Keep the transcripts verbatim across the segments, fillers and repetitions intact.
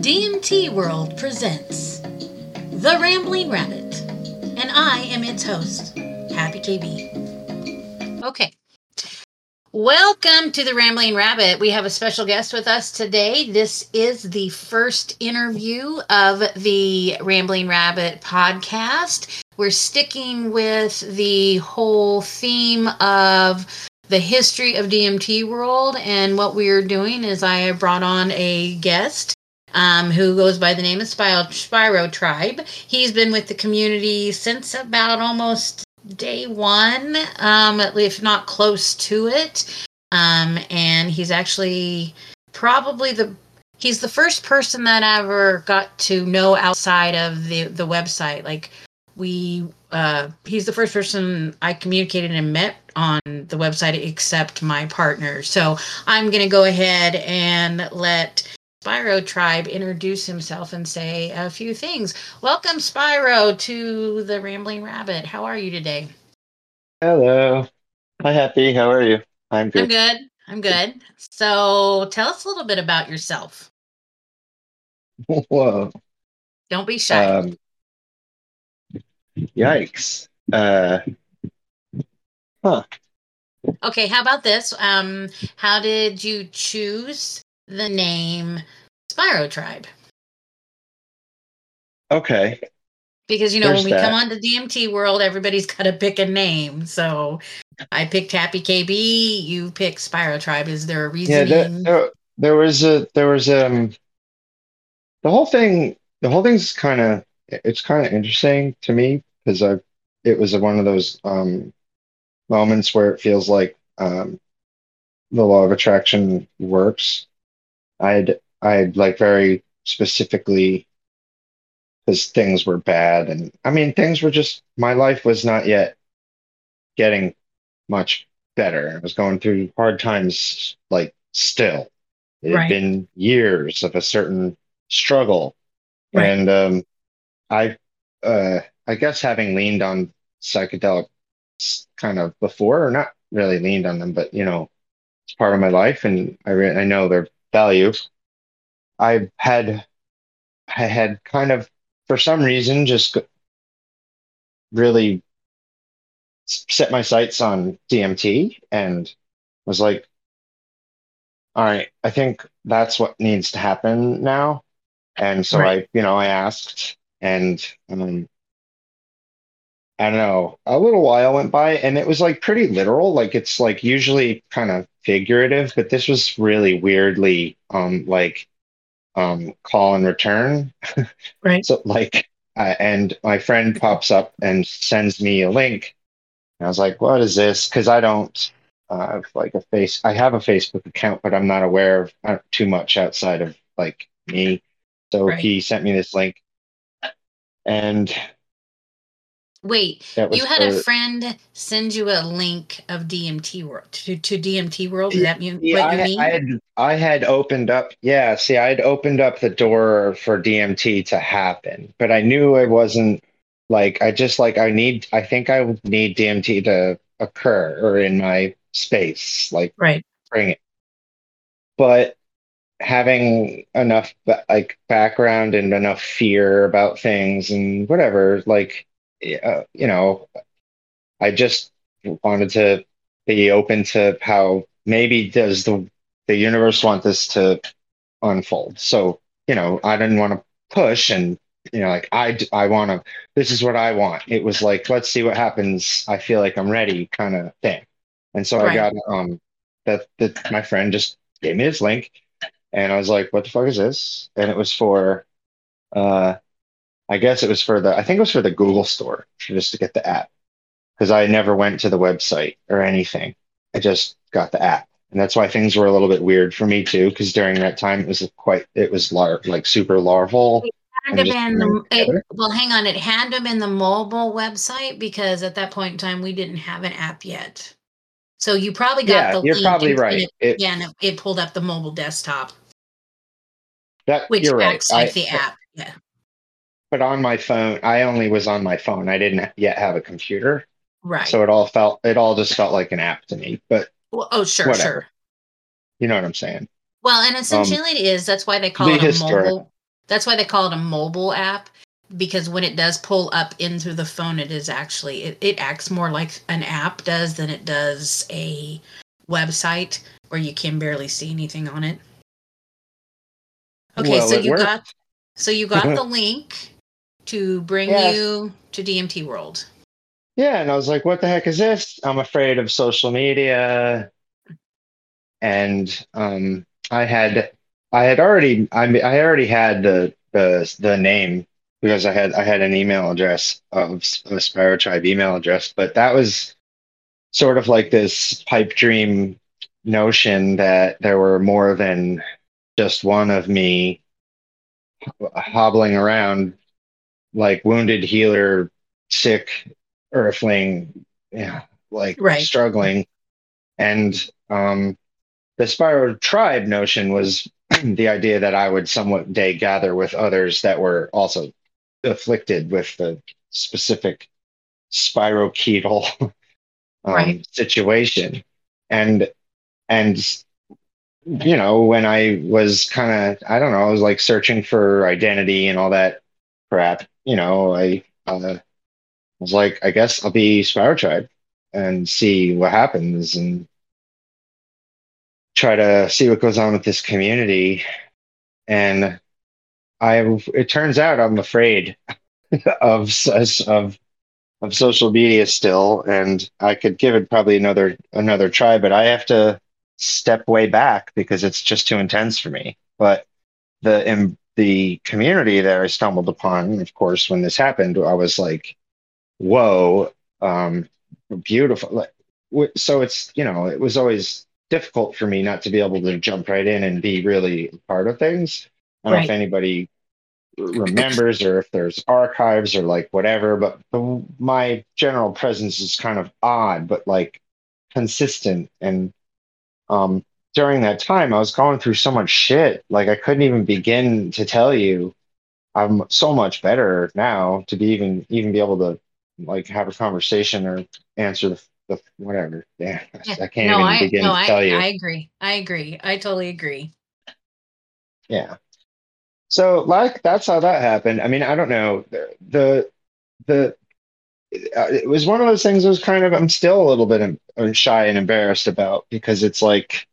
D M T World presents The Rambling Rabbit, and I am its host, Happy K B. Okay, welcome to The Rambling Rabbit. We have a special guest with us today. This is the first interview of the Rambling Rabbit podcast. We're sticking with the whole theme of the history of D M T World, and what we're doing is I brought on a guest Um, who goes by the name of Spyro, Spyro Tribe. He's been with the community since about almost day one, um, if not close to it. Um, and he's actually probably the he's the first person that I ever got to know outside of the the website. Like we, uh, he's the first person I communicated and met on the website, except my partner. So I'm gonna go ahead and let Spyro Tribe introduce himself and say a few things. Welcome, Spyro, to the Rambling Rabbit. How are you today? Hello. Hi, Happy. How are you? I'm I'm good. good. I'm good. So tell us a little bit about yourself. Whoa. Don't be shy. Um, yikes. Uh, huh. Okay, how about this? Um, how did you choose the name Spyro Tribe? Okay. Because, you know, when There's we come that. on to D M T World, everybody's got to pick a name. So I picked Happy K B. You picked Spyro Tribe. Is there a Yeah, there, reasoning? there, there was a, there was, um, the whole thing, the whole thing's kind of, it's kind of interesting to me because I, it was one of those, um, moments where it feels like, um, the law of attraction works. I'd, I'd like very specifically because things were bad. And I mean, things were just, my life was not yet getting much better. I was going through hard times, like still. It had Right, been years of a certain struggle. right. And um, I, uh, I guess having leaned on psychedelics kind of before, or not really leaned on them, but you know, it's part of my life, and I re I know their value. I had I had kind of, for some reason, just really set my sights on D M T and was like, all right, I think that's what needs to happen now. And so Right. I, you know, I asked, and um, I don't know, a little while went by, and it was like pretty literal. Like it's like usually kind of figurative, but this was really weirdly um like um call and return. Right. So like, uh, and my friend pops up and sends me a link. And I was like, what is this? Because I don't uh, have like a face. I have a Facebook account, but I'm not aware of uh, too much outside of like me. So Right. he sent me this link, and Wait, that you was had a for. friend send you a link of D M T World to, to D M T World. Is Yeah, that you, see, what you I I mean? had I had opened up. Yeah, see, I had opened up the door for D M T to happen, but I knew it wasn't like I just like I need. I think I would need D M T to occur or in my space, like Right. bring it. But having enough ba- like background and enough fear about things and whatever, like uh, you know, I just wanted to be open to how maybe does the the universe want this to unfold. So, you know, I didn't want to push and you know, like I d- I want to. This is what I want. It was like, let's see what happens. I feel like I'm ready, kind of thing. And so I Right. got um that that my friend just gave me this link, and I was like, what the fuck is this? And it was for uh I guess it was for the I think it was for the Google store just to get the app because I never went to the website or anything. I just got the app. And that's why things were a little bit weird for me too, because during that time it was quite it was lar like super larval It had to and have just been coming the, it, together. well, hang on. It had to have been the mobile website because at that point in time we didn't have an app yet. So you probably got Yeah, the you're link probably and, and right. it, It yeah, and it, it pulled up the mobile desktop, that which you're right. acts like I the app. Yeah. but on my phone, I only was on my phone. I didn't yet have a computer. Right. So it all felt it all just felt like an app to me. But Well, oh, sure, whatever. sure. You know what I'm saying? Well, and Um, essentially it is. That's why they to call be it a historic. mobile. That's why they call it a mobile app, because when it does pull up into the phone, it is actually, it, it acts more like an app does than it does a website where you can barely see anything on it. Okay, Well, so it you worked. got so you got the link to bring Yes. you to D M T World. Yeah, and I was like, what the heck is this? I'm afraid of social media. And um, I had I had already I mean, I already had the the the name because I had I had an email address of a Spyro Tribe email address, but that was sort of like this pipe dream notion that there were more than just one of me hobbling around like wounded healer, sick earthling, yeah, like Right. struggling. And um, the Spyro tribe notion was the idea that I would somewhat day gather with others that were also afflicted with the specific spirochetal Right. um, situation. And and you know, when I was kind of, I don't know, I was like searching for identity and all that crap. You know, I uh, was like, I guess I'll be Spyro Tribe and see what happens and try to see what goes on with this community. And I, it turns out I'm afraid of of of social media still, and I could give it probably another another try, but I have to step way back because it's just too intense for me. But the in the community that I stumbled upon, of course, when this happened, I was like, "Whoa, um, beautiful!" Like, w- so it's you know, it was always difficult for me not to be able to jump right in and be really a part of things. I don't know if Right. anybody remembers or if there's archives or like whatever, but the, my general presence is kind of odd, but like consistent. And um, during that time, I was going through so much shit. Like I couldn't even begin to tell you. I'm so much better now to be even even be able to like have a conversation or answer the, the whatever. Yeah, Yeah. I can't No, even I begin no, to I tell you. I agree. I agree. I totally agree. Yeah. So like that's how that happened. I mean, I don't know the the the uh, it was one of those things that was kind of I'm still a little bit em- uh, shy and embarrassed about because it's like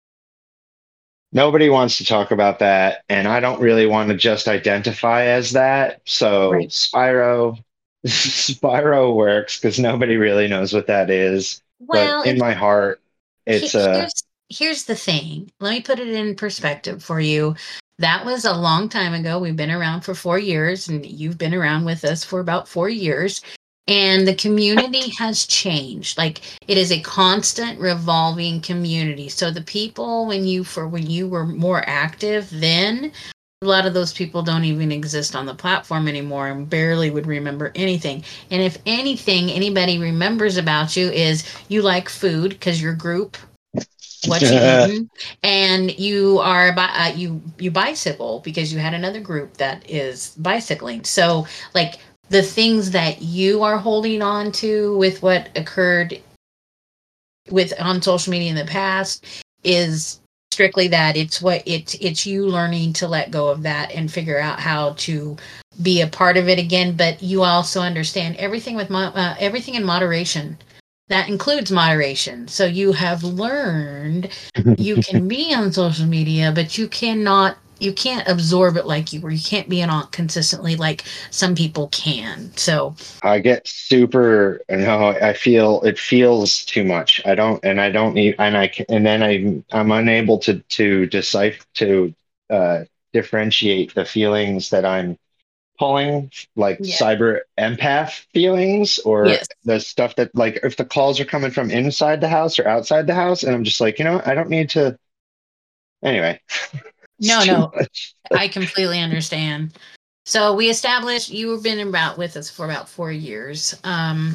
nobody wants to talk about that and I don't really want to just identify as that. So Right. Spyro Spyro works because nobody really knows what that is. But Well, in it's my heart, he- it's a here's here's the thing. Let me put it in perspective for you. That was a long time ago. We've been around for four years, and you've been around with us for about four years. And the community has changed. Like it is a constant revolving community. So the people when you for when you were more active then, a lot of those people don't even exist on the platform anymore and barely would remember anything. And if anything anybody remembers about you is you like food because your group what you eaten, and you are bi- uh, you you bicycle because you had another group that is bicycling. So like the things that you are holding on to with what occurred with on social media in the past is strictly that it's what it's it's you learning to let go of that and figure out how to be a part of it again, but you also understand everything with mo- uh, everything in moderation. That includes moderation. So you have learned you can be on social media, but you cannot you can't absorb it like you or you can't be on consistently like some people can. So I get super, no, I feel it feels too much. I don't, and I don't need, and I can, and then I, I'm unable to to decipher to uh, differentiate the feelings that I'm pulling, like yeah. cyber empath feelings, or Yes. the stuff that, like, if the calls are coming from inside the house or outside the house, and I'm just like, you know, what? I don't need to. Anyway, it's No, too no. much. I completely understand. So we established you've been about with us for about four years. Um,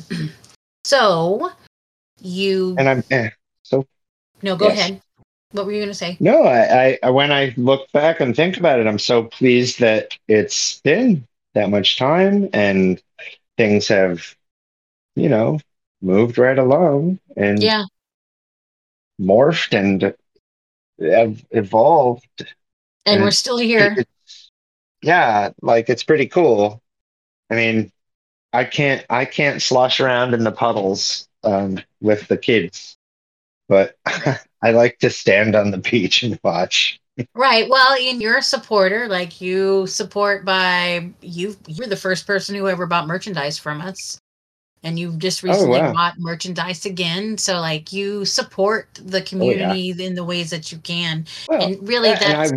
so you And I'm eh, so no, go yes. ahead. What were you going to say? No, I, I, when I look back and think about it, I'm so pleased that it's been that much time and things have, you know, moved right along and Yeah, morphed and have evolved. and And we're it's, still it, here. it, yeah, like it's pretty cool. I mean, I can't I can't slosh around in the puddles um, with the kids, but Right. I like to stand on the beach and watch. Right. Well, and you're a supporter. Like you support by you. You're the first person who ever bought merchandise from us, and you've just Oh recently wow. bought merchandise again. So, like, you support the Oh yeah. community in the ways that you can, Well, and really, yeah, and that's I've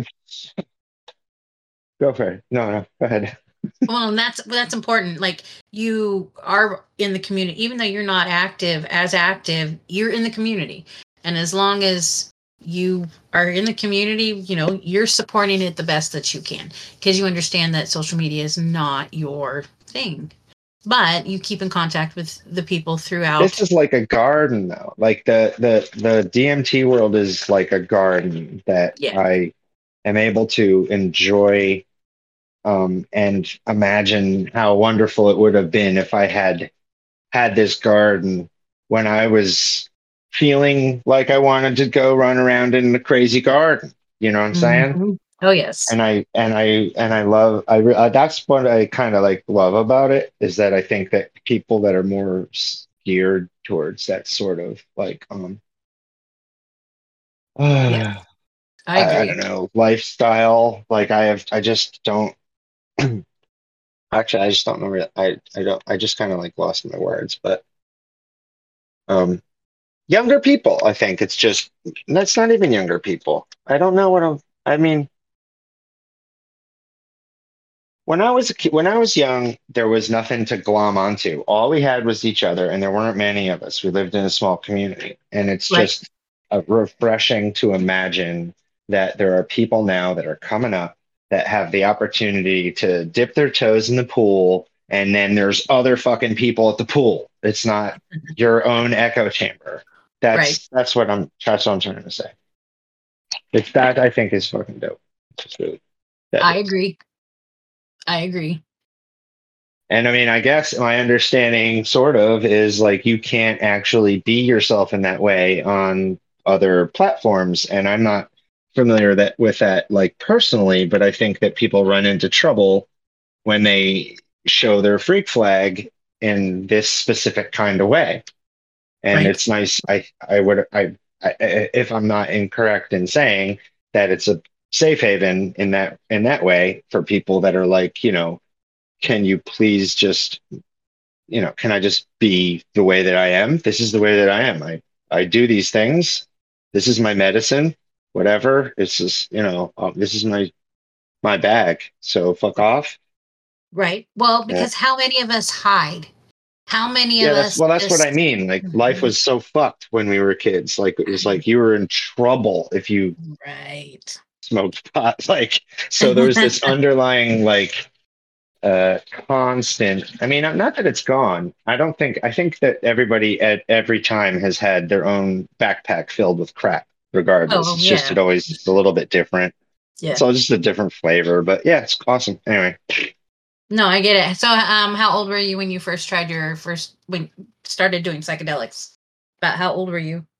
go for it. No, no, go ahead. well, and that's that's important. Like you are in the community, even though you're not active as active, you're in the community, and as long as you are in the community, you know, you're supporting it the best that you can because you understand that social media is not your thing, but you keep in contact with the people This throughout. is like a garden though. Like the the the D M T world is like a garden that Yeah. I am able to enjoy um, and imagine how wonderful it would have been if I had had this garden when I was feeling like I wanted to go run around in the crazy garden. You know what I'm saying? Mhm. Oh yes. And I and I and I love I re- uh, that's what I kind of like love about it is that I think that people that are more geared towards that sort of like um Yes, I, I I don't agree. know lifestyle like I have I just don't actually I just don't know where I I don't I just kind of like lost my words but um younger people I think it's just that's not even younger people I don't know what I'm I mean when I was a kid, when I was young, there was nothing to glom onto. All we had was each other, and there weren't many of us. We lived in a small community, and it's Right. just uh, refreshing to imagine that there are people now that are coming up that have the opportunity to dip their toes in the pool, and then there's other fucking people at the pool. It's not your own echo chamber. Right. That's that's what I'm that's what I'm trying to say. It's that I think is fucking dope. It's really that I is. agree. I agree. And I mean, I guess my understanding sort of is like you can't actually be yourself in that way on other platforms. And I'm not familiar that with that like personally, but I think that people run into trouble when they show their freak flag in this specific kind of way. And Right. it's nice. I I would I, I if I'm not incorrect in saying that it's a safe haven in that in that way for people that are like, you know, can you please just you know, can I just be the way that I am? This is the way that I am. I, I do these things. This is my medicine, whatever. It's just, you know, um, this is my, my bag. So fuck off. Right. Well, Uh, because how many of us hide? How many of yeah, that's, us well, that's what I just mean. Like life was so fucked when we were kids. Like it was like you were in trouble if you right. smoked pot. Like, so there was this underlying like uh constant I mean not that it's gone I don't think I think that everybody at every time has had their own backpack filled with crap regardless Oh it's just yeah. it always it's a little bit different it's Yeah. all just a different flavor but yeah it's awesome anyway No, I get it. So um how old were you when you first tried your first when started doing psychedelics? About how old were you?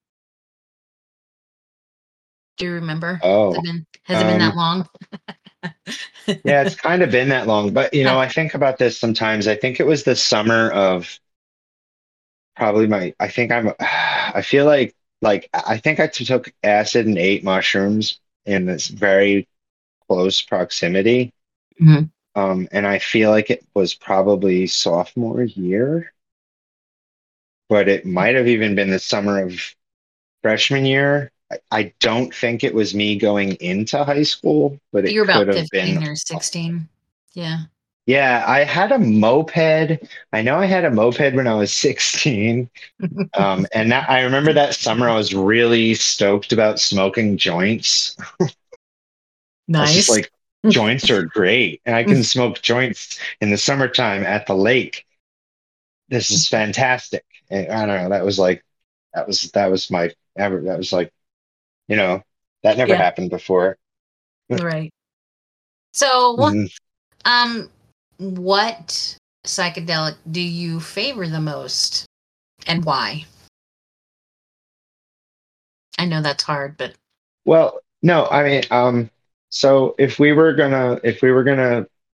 Do you remember? Has oh it been has it been that um long? yeah it's kind of been that long but you know I think about this sometimes I think it was the summer of probably my I think I'm I feel like like I think I took acid and ate mushrooms in this very close proximity. Mhm. Um, and I feel like it was probably sophomore year, but it might have even been the summer of freshman year. I, I don't think it was me going into high school, but So it you're could about have been. fifteen or sixteen. Yeah. Yeah, I had a moped. I know I had a moped when I was sixteen. Um, and that, I remember that summer I was really stoked about smoking joints. I was just Nice. like, joints are great. And I can smoke joints in the summertime at the lake. This is fantastic. And I don't know. That was like, that was, that was my, ever, that was like, you know, that never Yeah. happened before. Right. So Mhm. um what psychedelic do you favor the most and why? I know that's hard, but Well, no, I mean, um, so if we were gonna, if we were gonna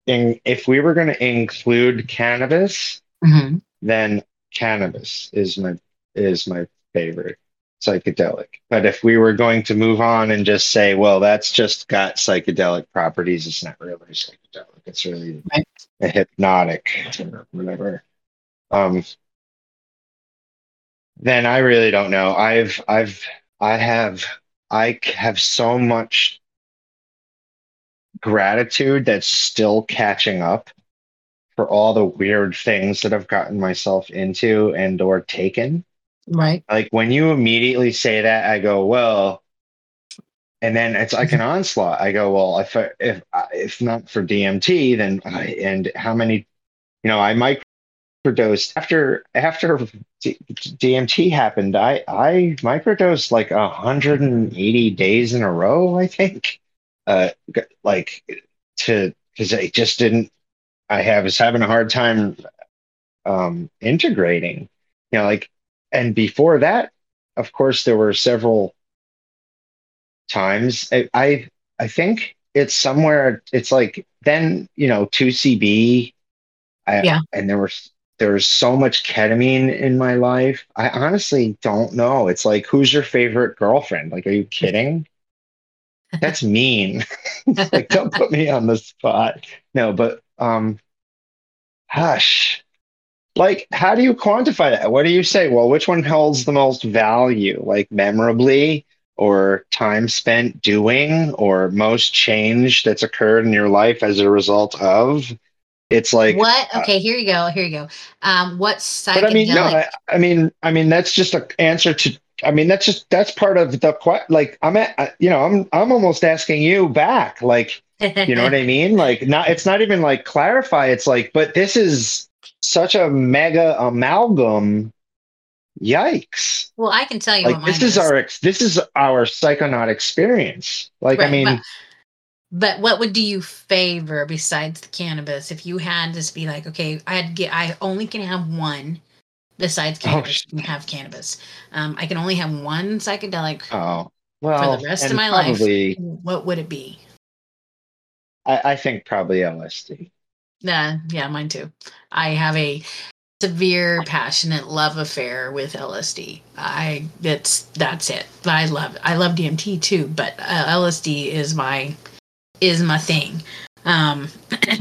in, if we were going to include cannabis, Mhm. then cannabis is my is my favorite psychedelic. But if we were going to move on and just say, well, that's just got psychedelic properties, it's not really psychedelic. It's really Right. a hypnotic or whatever. Um, then I really don't know. I've I've I have I have so much gratitude that's still catching up for all the weird things that I've gotten myself into and or taken. Right. Like when you immediately say that, I go, well, and then it's like an onslaught. I go, well, if I- if if not for D M T, then I, and how many, you know, I microdosed after after D- DMT happened. I I microdosed like one hundred eighty days in a row, I think. Uh, g- like to because I just didn't. I have was having a hard time um integrating, you know, like, and before that, of course, there were several times. I, I I think it's somewhere. It's like then you know two C B. I Yeah. and there was there was so much ketamine in my life. I honestly don't know. It's like who's your favorite girlfriend? Like, are you kidding? That's mean. Like, don't put me on the spot. No, but um, hush. Like, how do you quantify that? What do you say? Well, which one holds the most value? Like memorably, or time spent doing, or most change that's occurred in your life as a result of? It's like, What? uh, Okay, here you go. Here you go. Um, what but I mean, no, psychedelic? I, I mean, I mean, that's just an answer to. I mean, that's just that's part of the que- like I'm at, uh, you know, I'm I'm almost asking you back, like, you know what I mean? Like, not it's not even like clarify. It's like, but this is such a mega amalgam. Yikes! Well, I can tell you what Like this mine is is. our ex- this is our psychonaut experience. Like, I Right, but mean, but what would do you favor besides the cannabis if you had to be like, okay, I'd get I only can have one besides oh, cannabis. sh- You have cannabis. Um, I can only have one psychedelic oh, for the well, rest of and my life. probably What would it be? I, I think probably L S D. Nah, yeah, mine too. I have a severe passionate love affair with L S D. I that's that's it. I love I love D M T too, but uh, L S D is my is my thing. Um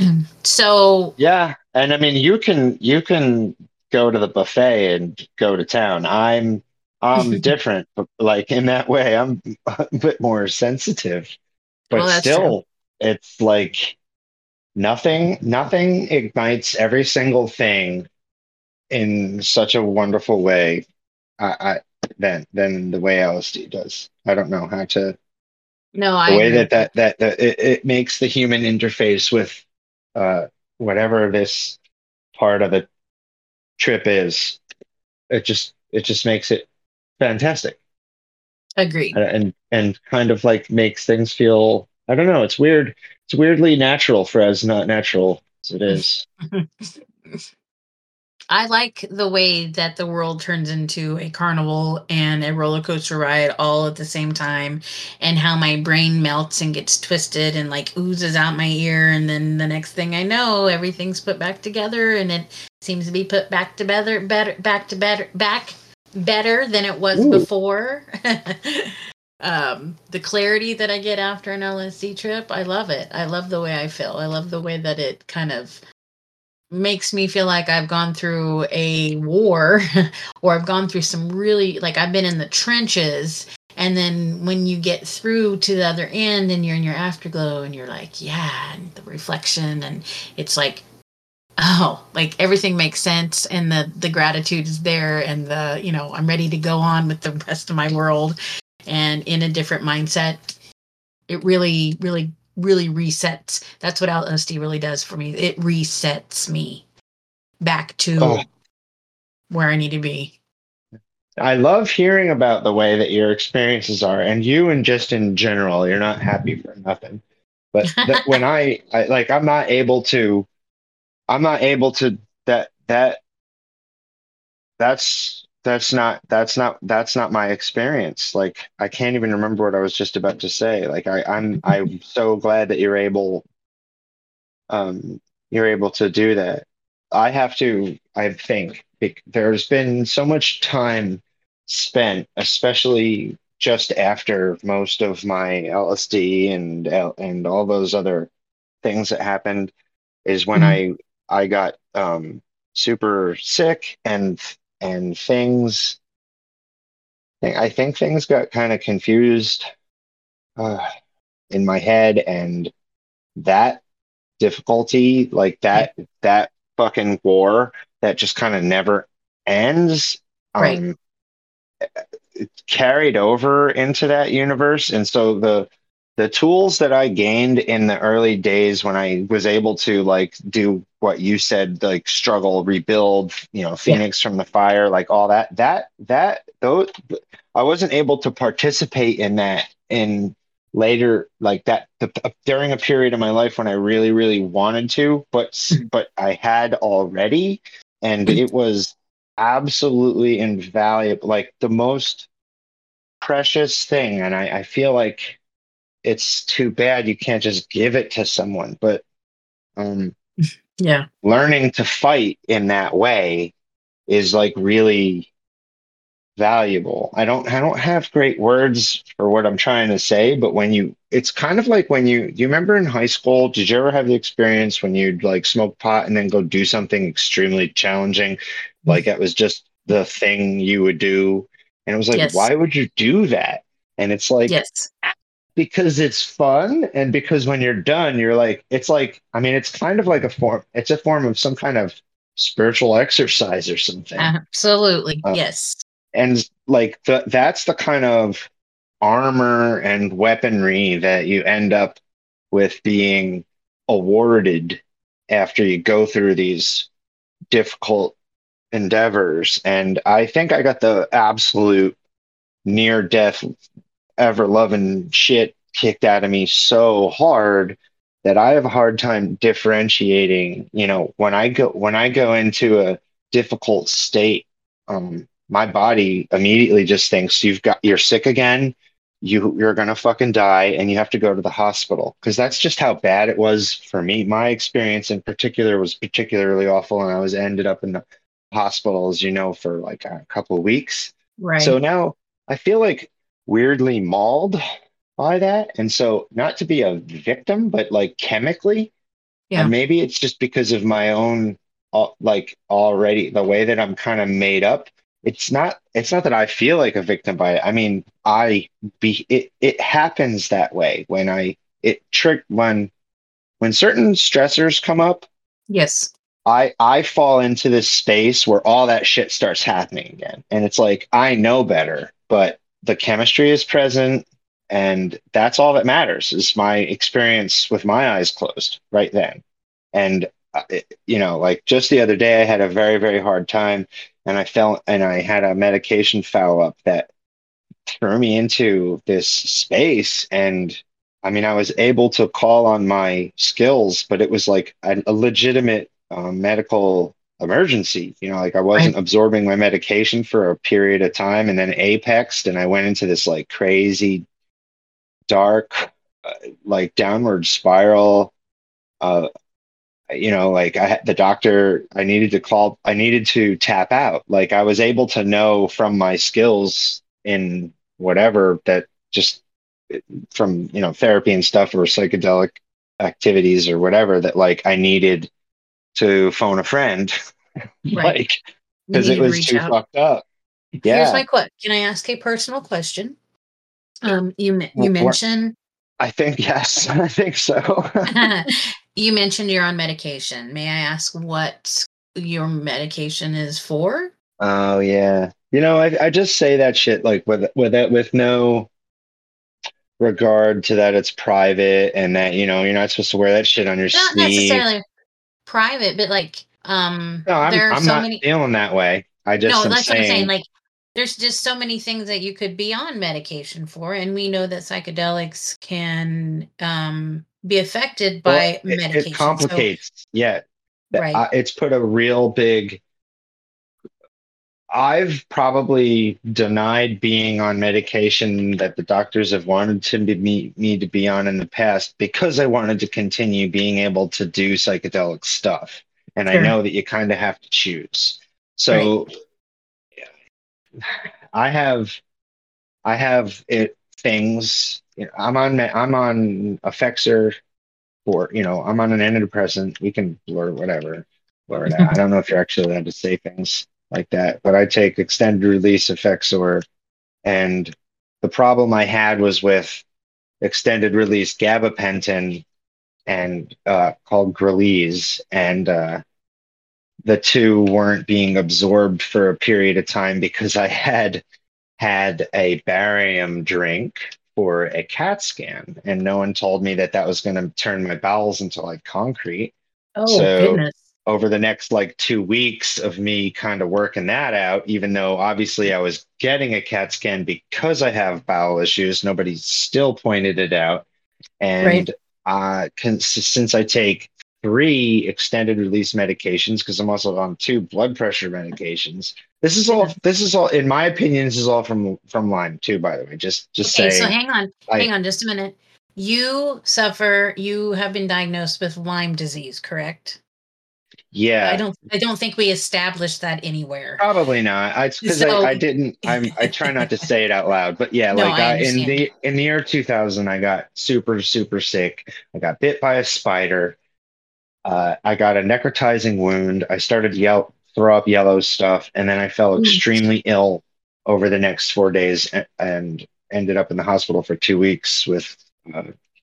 so Yeah, and I mean, you can you can go to the buffet and go to town. I'm I'm different, but like in that way, I'm a bit more sensitive, well but that's true. still, it's like nothing nothing ignites every single thing in such a wonderful way. I, I than than the way L S D does. I don't know how to No, the I way agree. that that that, that it, it makes the human interface with uh whatever this part of the trip is. It just it just makes it fantastic, Agreed. and and, and kind of like makes things feel. I don't know. It's weird. It's weirdly natural for as not natural as it is. I like the way that the world turns into a carnival and a roller coaster ride all at the same time, and how my brain melts and gets twisted and like oozes out my ear. And then the next thing I know, everything's put back together and it seems to be put back together better, back to better, back better than it was Ooh, before. um, the clarity that I get after an L S D trip, I love it. I love the way I feel. I love the way that it kind of makes me feel like I've gone through a war or I've gone through some really like I've been in the trenches, and then when you get through to the other end and you're in your afterglow and you're like, yeah, and the reflection, and it's like, oh, like everything makes sense and the the gratitude is there, and the, you know, I'm ready to go on with the rest of my world and in a different mindset. It really, really, really resets. That's what L S D really does for me. It resets me back oh, to where I need to be. I love hearing about the way that your experiences are, and you, and just in general, you're not happy for nothing. But that when I, I like, I'm not able to. I'm not able to. That that that's that's not that's not that's not my experience. Like I can't even remember what I was just about to say. Like I, I'm I'm so glad that you're able um you're able to do that. I have to, I think, bec- there's been so much time spent, especially just after most of my L S D and L- and all those other things that happened, is when Mhm. I I got um super sick, and and things I think things got kind of confused uh, in my head, and that difficulty, like Yeah. that that fucking war that just kind of never ends, Right. um, it carried over into that universe. And so the the tools that I gained in the early days when I was able to like do what you said, like struggle, rebuild, you know, Yeah. Phoenix from the fire, like all that, that that those I wasn't able to participate in that in later like that the, during a period of my life when I really, really wanted to, but Mhm. but I had already, and it was absolutely invaluable, like the most precious thing. And I, I feel like it's too bad you can't just give it to someone. But um, Yeah. learning to fight in that way is like really valuable. I don't I don't have great words for what I'm trying to say, but when you it's kind of like when you do you remember in high school, did you ever have the experience when you'd like smoke pot and then go do something extremely challenging? Like it was just the thing you would do. And it was like, Yes. why would you do that? And it's like Yes. because it's fun, and because when you're done, you're like, it's like, I mean, it's kind of like a form, it's a form of some kind of spiritual exercise or something. Absolutely. Uh, Yes. and like the, that's the kind of armor and weaponry that you end up with being awarded after you go through these difficult endeavors. And I think I got the absolute near death ever loving shit kicked out of me so hard that I have a hard time differentiating, you know, when I go when I go into a difficult state, um, my body immediately just thinks you've got you're sick again, you you're gonna fucking die and you have to go to the hospital. Because that's just how bad it was for me. My experience in particular was particularly awful, and I was ended up in the hospital, as you know, for like a couple of weeks. So Right. now I feel like weirdly mauled by that. And so, not to be a victim, but like chemically, and Yeah. maybe it's just because of my own, uh, like already the way that I'm kind of made up. It's not, it's not that I feel like a victim by it. I mean, I be, it, it happens that way when I, it trick, when, when certain stressors come up, Yes. I I fall into this space where all that shit starts happening again. And it's like I know better, but the chemistry is present, and that's all that matters is my experience with my eyes closed right then. And uh, it- you know, like just the other day I had a very, very hard time, and I felt and I had a medication foul up that threw me into this space. And I mean, I was able to call on my skills, but it was like a, a legitimate um, medical emergency. You know, like I Right. wasn't absorbing my medication for a period of time, and then apexed, and I went into this like crazy dark, uh, like downward spiral. Uh, you know, like I had the doctor, I needed to call, I needed to tap out. Like I was able to know from my skills in whatever that just from, you know, therapy and stuff or psychedelic activities or whatever that like I needed to phone a friend, Right. like, You because it needed to was reach too out. fucked up. Here's Yeah. my question. Can I ask a personal question? Um, you me- you Wh- wh- mentioned I think, yes, I think so. you mentioned you're on medication. May I ask what your medication is for? Oh, yeah. You know, I, I just say that shit like with with it with no regard to that it's private, and that you know you're not supposed to wear that shit on your Not sleeve. necessarily private, but like um No, I'm there are I'm so not many feeling that way. I just no, am that's what I'm saying. saying, Like there's just so many things that you could be on medication for, and we know that psychedelics can um be affected well, by it, it medication. So complicates. Yeah, that right. I, it's put a real big I've probably denied being on medication that the doctors have wanted to be, me, me to be on in the past because I wanted to continue being able to do psychedelic stuff. And I Sure. know that you kind of have to choose. Right. So I have I have it things. You know, I'm on I'm on Effexor for you know I'm on an antidepressant. We can blur whatever blur that. I don't know if you're actually allowed to say things like that, but I take extended release Effexor, and the problem I had was with extended release gabapentin and uh, called Grelise, and uh, the two weren't being absorbed for a period of time because I had had a barium drink for a CAT scan, and no one told me that that was going to turn my bowels into like concrete. Oh, So goodness. over the next like two weeks of me kind of working that out, even though obviously I was getting a CAT scan because I have bowel issues, nobody still pointed it out. Right. And uh, con- since I take three extended release medications, because I'm also on two blood pressure medications, this is all. Goodness. This is all, in my opinion, this is all from from Lyme too. By the way, just just Okay, so saying. hang on. I Hang on just a minute. You suffer, you have been diagnosed with Lyme disease, correct? I yeah, don't I don't think we established that anywhere. probably not. I because I So I didn't. I'm I try not to say it out loud, but yeah, no, like I I in understand. the in the year two thousand, I got super super sick. I got bit by a spider. Uh, I got a necrotizing wound. I started to yell, throw up yellow stuff, and then I fell Mm. extremely ill over the next four days and, and ended up in the hospital for two weeks with uh,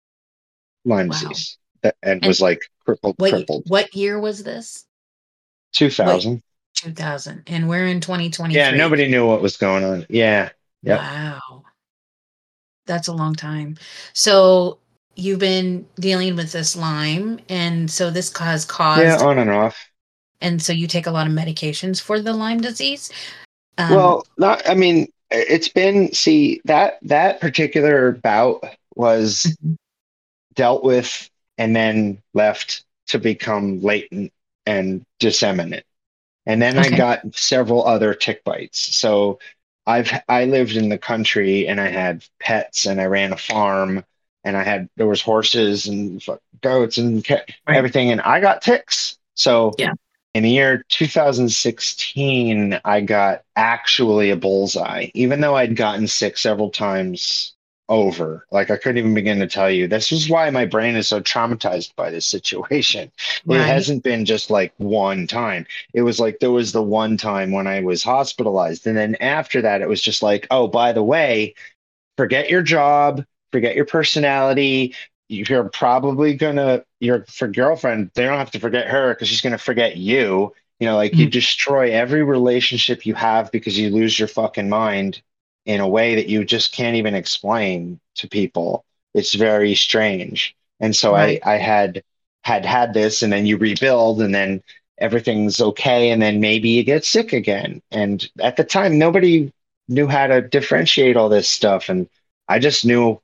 Lyme Wow. disease that, and And was like crippled, what y- crippled. what year was this? What two thousand. two thousand. And we're in Yeah, twenty twenty-three. nobody knew what was going on. Yeah, yep. Wow. That's a long time. So you've been dealing with this Lyme, and so this has Yeah, caused, on and off. and so you take a lot of medications for the Lyme disease. Um, Well, not, I mean, it's been, see, that that particular bout was mhm. dealt with and then left to become latent and disseminate. And then I Okay. got several other tick bites. So I've I lived in the country and I had pets and I ran a farm and I had there was horses and goats and Right. everything and I got ticks. So Yeah. in the year two thousand sixteen, I got actually a bullseye, even though I'd gotten sick several times over. Like I couldn't even begin to tell you. This is why my brain is so traumatized by this situation. It Right. hasn't been just like one time. It was like there was the one time when I was hospitalized. And then after that, it was just like, oh, by the way, forget your job, forget your personality. You're probably gonna your for girlfriend, they don't have to forget her because she's gonna forget you. You know, like you Mm. destroy every relationship you have because you lose your fucking mind in a way that you just can't even explain to people. It's very strange. And so I Right. I had had had this and then you rebuild and then everything's okay and then maybe you get sick again. And at the time nobody knew how to differentiate all this stuff. And I just knew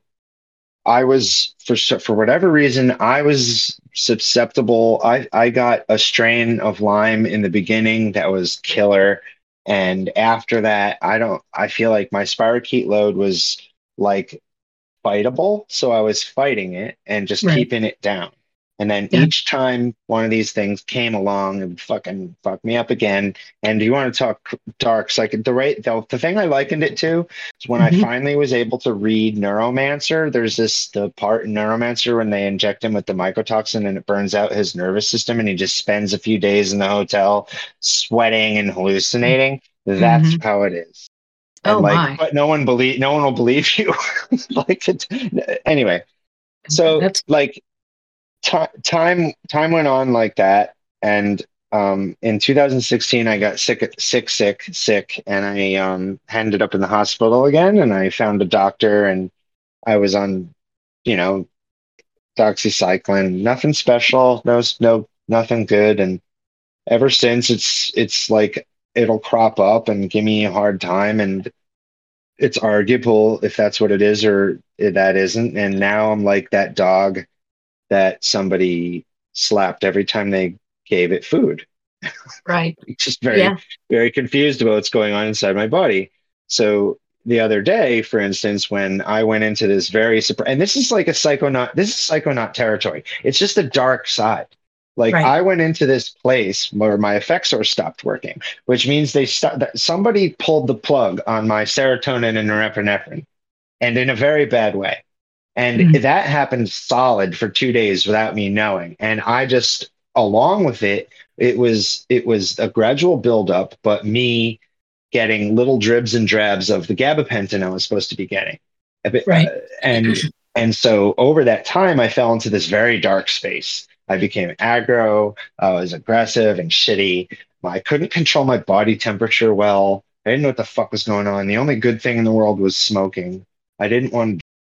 I was for for whatever reason I was susceptible. I I got a strain of Lyme in the beginning that was killer, and after that, I don't. I feel like my spirochete load was like fightable, so I was fighting it and just Right. keeping it down. And then Yeah. each time one of these things came along and fucking fucked me up again. And you want to talk darks, like the right the, the thing I likened it to is when I Mhm. finally was able to read Neuromancer. There's this the part in Neuromancer when they inject him with the mycotoxin and it burns out his nervous system and he just spends a few days in the hotel sweating and hallucinating. That's Mhm. how it is and Oh like my. but no one believe no one will believe you like it, anyway so That's like ti time time went on like that and um in two thousand sixteen I got sick sick sick sick and I um ended up in the hospital again and I found a doctor and I was on you know doxycycline, nothing special, no no nothing good, and ever since it's it's like it'll crop up and give me a hard time and it's arguable if that's what it is or that isn't. And now I'm like that dog that somebody slapped every time they gave it food. Right. Just very, Yeah. very confused about what's going on inside my body. So the other day, for instance, when I went into this very surprise, and this is like a psychonaut, this is psychonaut territory. It's just a dark side. Like Right. I went into this place where my effexor stopped working, which means they st- that somebody pulled the plug on my serotonin and norepinephrine, and in a very bad way. And Mm. that happened solid for two days without me knowing. And I just, along with it, it was it was a gradual buildup, but me getting little dribs and drabs of the gabapentin I was supposed to be getting. A bit, uh, Right. and and so over that time, I fell into this very dark space. I became aggro. I was aggressive and shitty. I couldn't control my body temperature well. I didn't know what the fuck was going on. The only good thing in the world was smoking. I didn't want to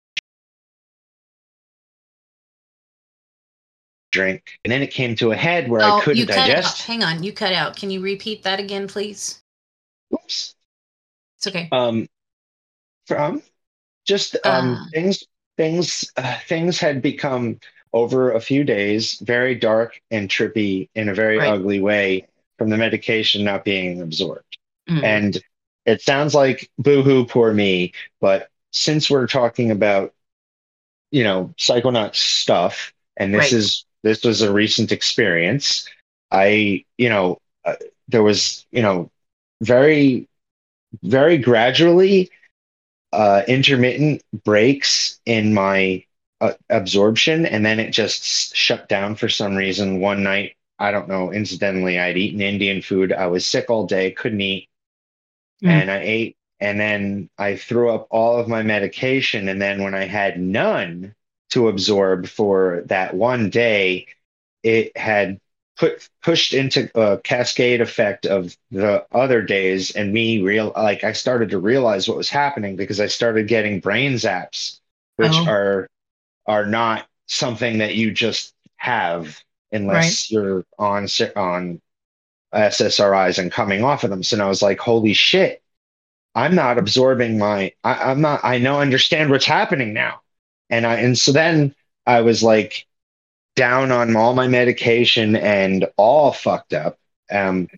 drink. And then it came to a head where I Oh, you couldn't cut out. digest. Hang on, you cut out. Can you repeat that again, please? Oops. It's okay. Um, from just um, Uh, things, things, uh, things had become over a few days very dark and trippy in a very right. ugly way from the medication not being absorbed. Mm. And it sounds like boohoo, poor me. But since we're talking about, you know, psychonaut stuff, and this Right. is this was a recent experience, I, you know, uh, there was, you know, very, very gradually uh, intermittent breaks in my uh, absorption, and then it just shut down for some reason. One night, I don't know, incidentally, I'd eaten Indian food. I was sick all day, couldn't eat, Mm. and I ate, and then I threw up all of my medication. And then when I had none to absorb for that one day, it had put pushed into a cascade effect of the other days, and me real like I started to realize what was happening because I started getting brain zaps, which Oh, are are not something that you just have right. unless you're on on S S R Is and coming off of them. So I was like, holy shit, I'm not absorbing my I, I'm not I know understand what's happening now. And I and so then I was like down on all my medication and all fucked up, um,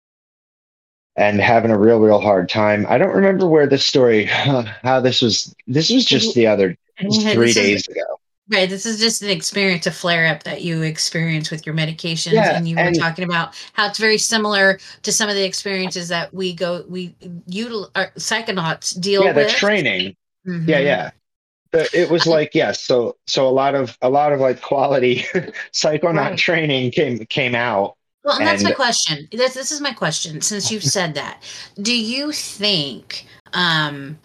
and having a real, real hard time. I don't remember where this story, how this was. This was just the other three This is days ago. right. This is just an experience, a flare up that you experience with your medications. Yeah. And you were And talking about how it's very similar to some of the experiences that we go, we, util, our psychonauts deal yeah, the with. training. Yeah. Mm-hmm. Yeah. The- It was like, yes. So, so a lot of, a lot of like quality psychonaut Right. training came, came out. Well, and that's my And question. This, this is my question. Since you've said that, do you think um,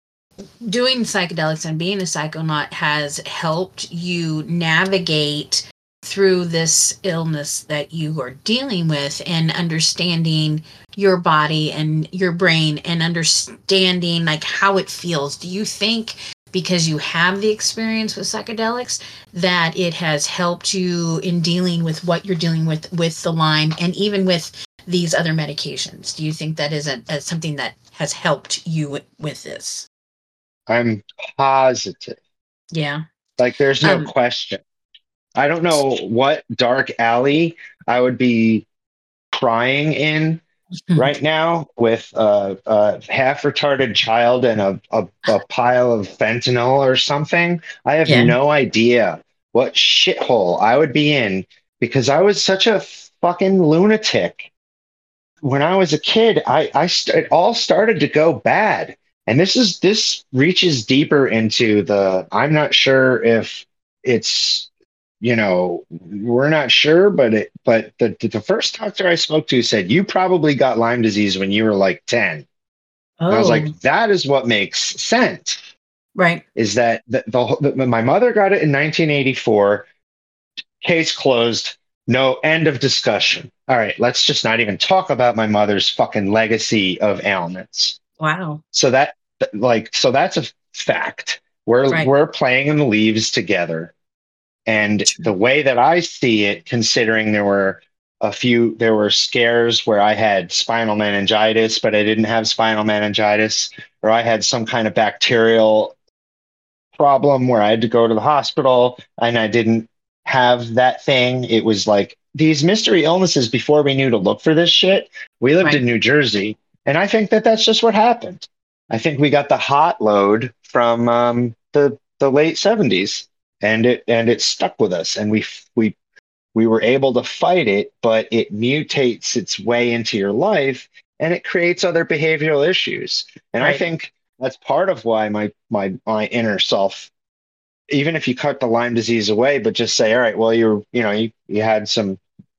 doing psychedelics and being a psychonaut has helped you navigate through this illness that you are dealing with and understanding your body and your brain and understanding like how it feels? Do you think because you have the experience with psychedelics that it has helped you in dealing with what you're dealing with with the Lyme and even with these other medications? Do you think that is a, a something that has helped you with, with this? I'm positive, Yeah. like, there's no Um, question. I don't know what dark alley I would be crying in right now with a, a half retarded child and a, a, a pile of fentanyl or something. I have yeah. no idea what shithole I would be in because I was such a fucking lunatic. When I was a kid, I, I st- it all started to go bad. And this is this reaches deeper into the I'm not sure if it's, you know, we're not sure, but it but the the first doctor I spoke to said you probably got Lyme disease when you were like ten. And I was Oh, like, that is what makes sense. right. Is that the, the, the my mother got it in nineteen eighty-four, case closed, no end of discussion. All right, let's just not even talk about my mother's fucking legacy of ailments. Wow. So that like so that's a fact. We're Right. we're playing in the leaves together. And the way that I see it, considering there were a few, there were scares where I had spinal meningitis, but I didn't have spinal meningitis, or I had some kind of bacterial problem where I had to go to the hospital and I didn't have that thing. It was like these mystery illnesses before we knew to look for this shit. We lived Right. in New Jersey, and I think that that's just what happened. I think we got the hot load from um, the the late seventies, and it and it stuck with us, and we we we were able to fight it, but it mutates its way into your life, and it creates other behavioral issues. And I Right. think that's part of why my my my inner self, even if you cut the Lyme disease away, but just say, all right, well, you're, you know, you, you had some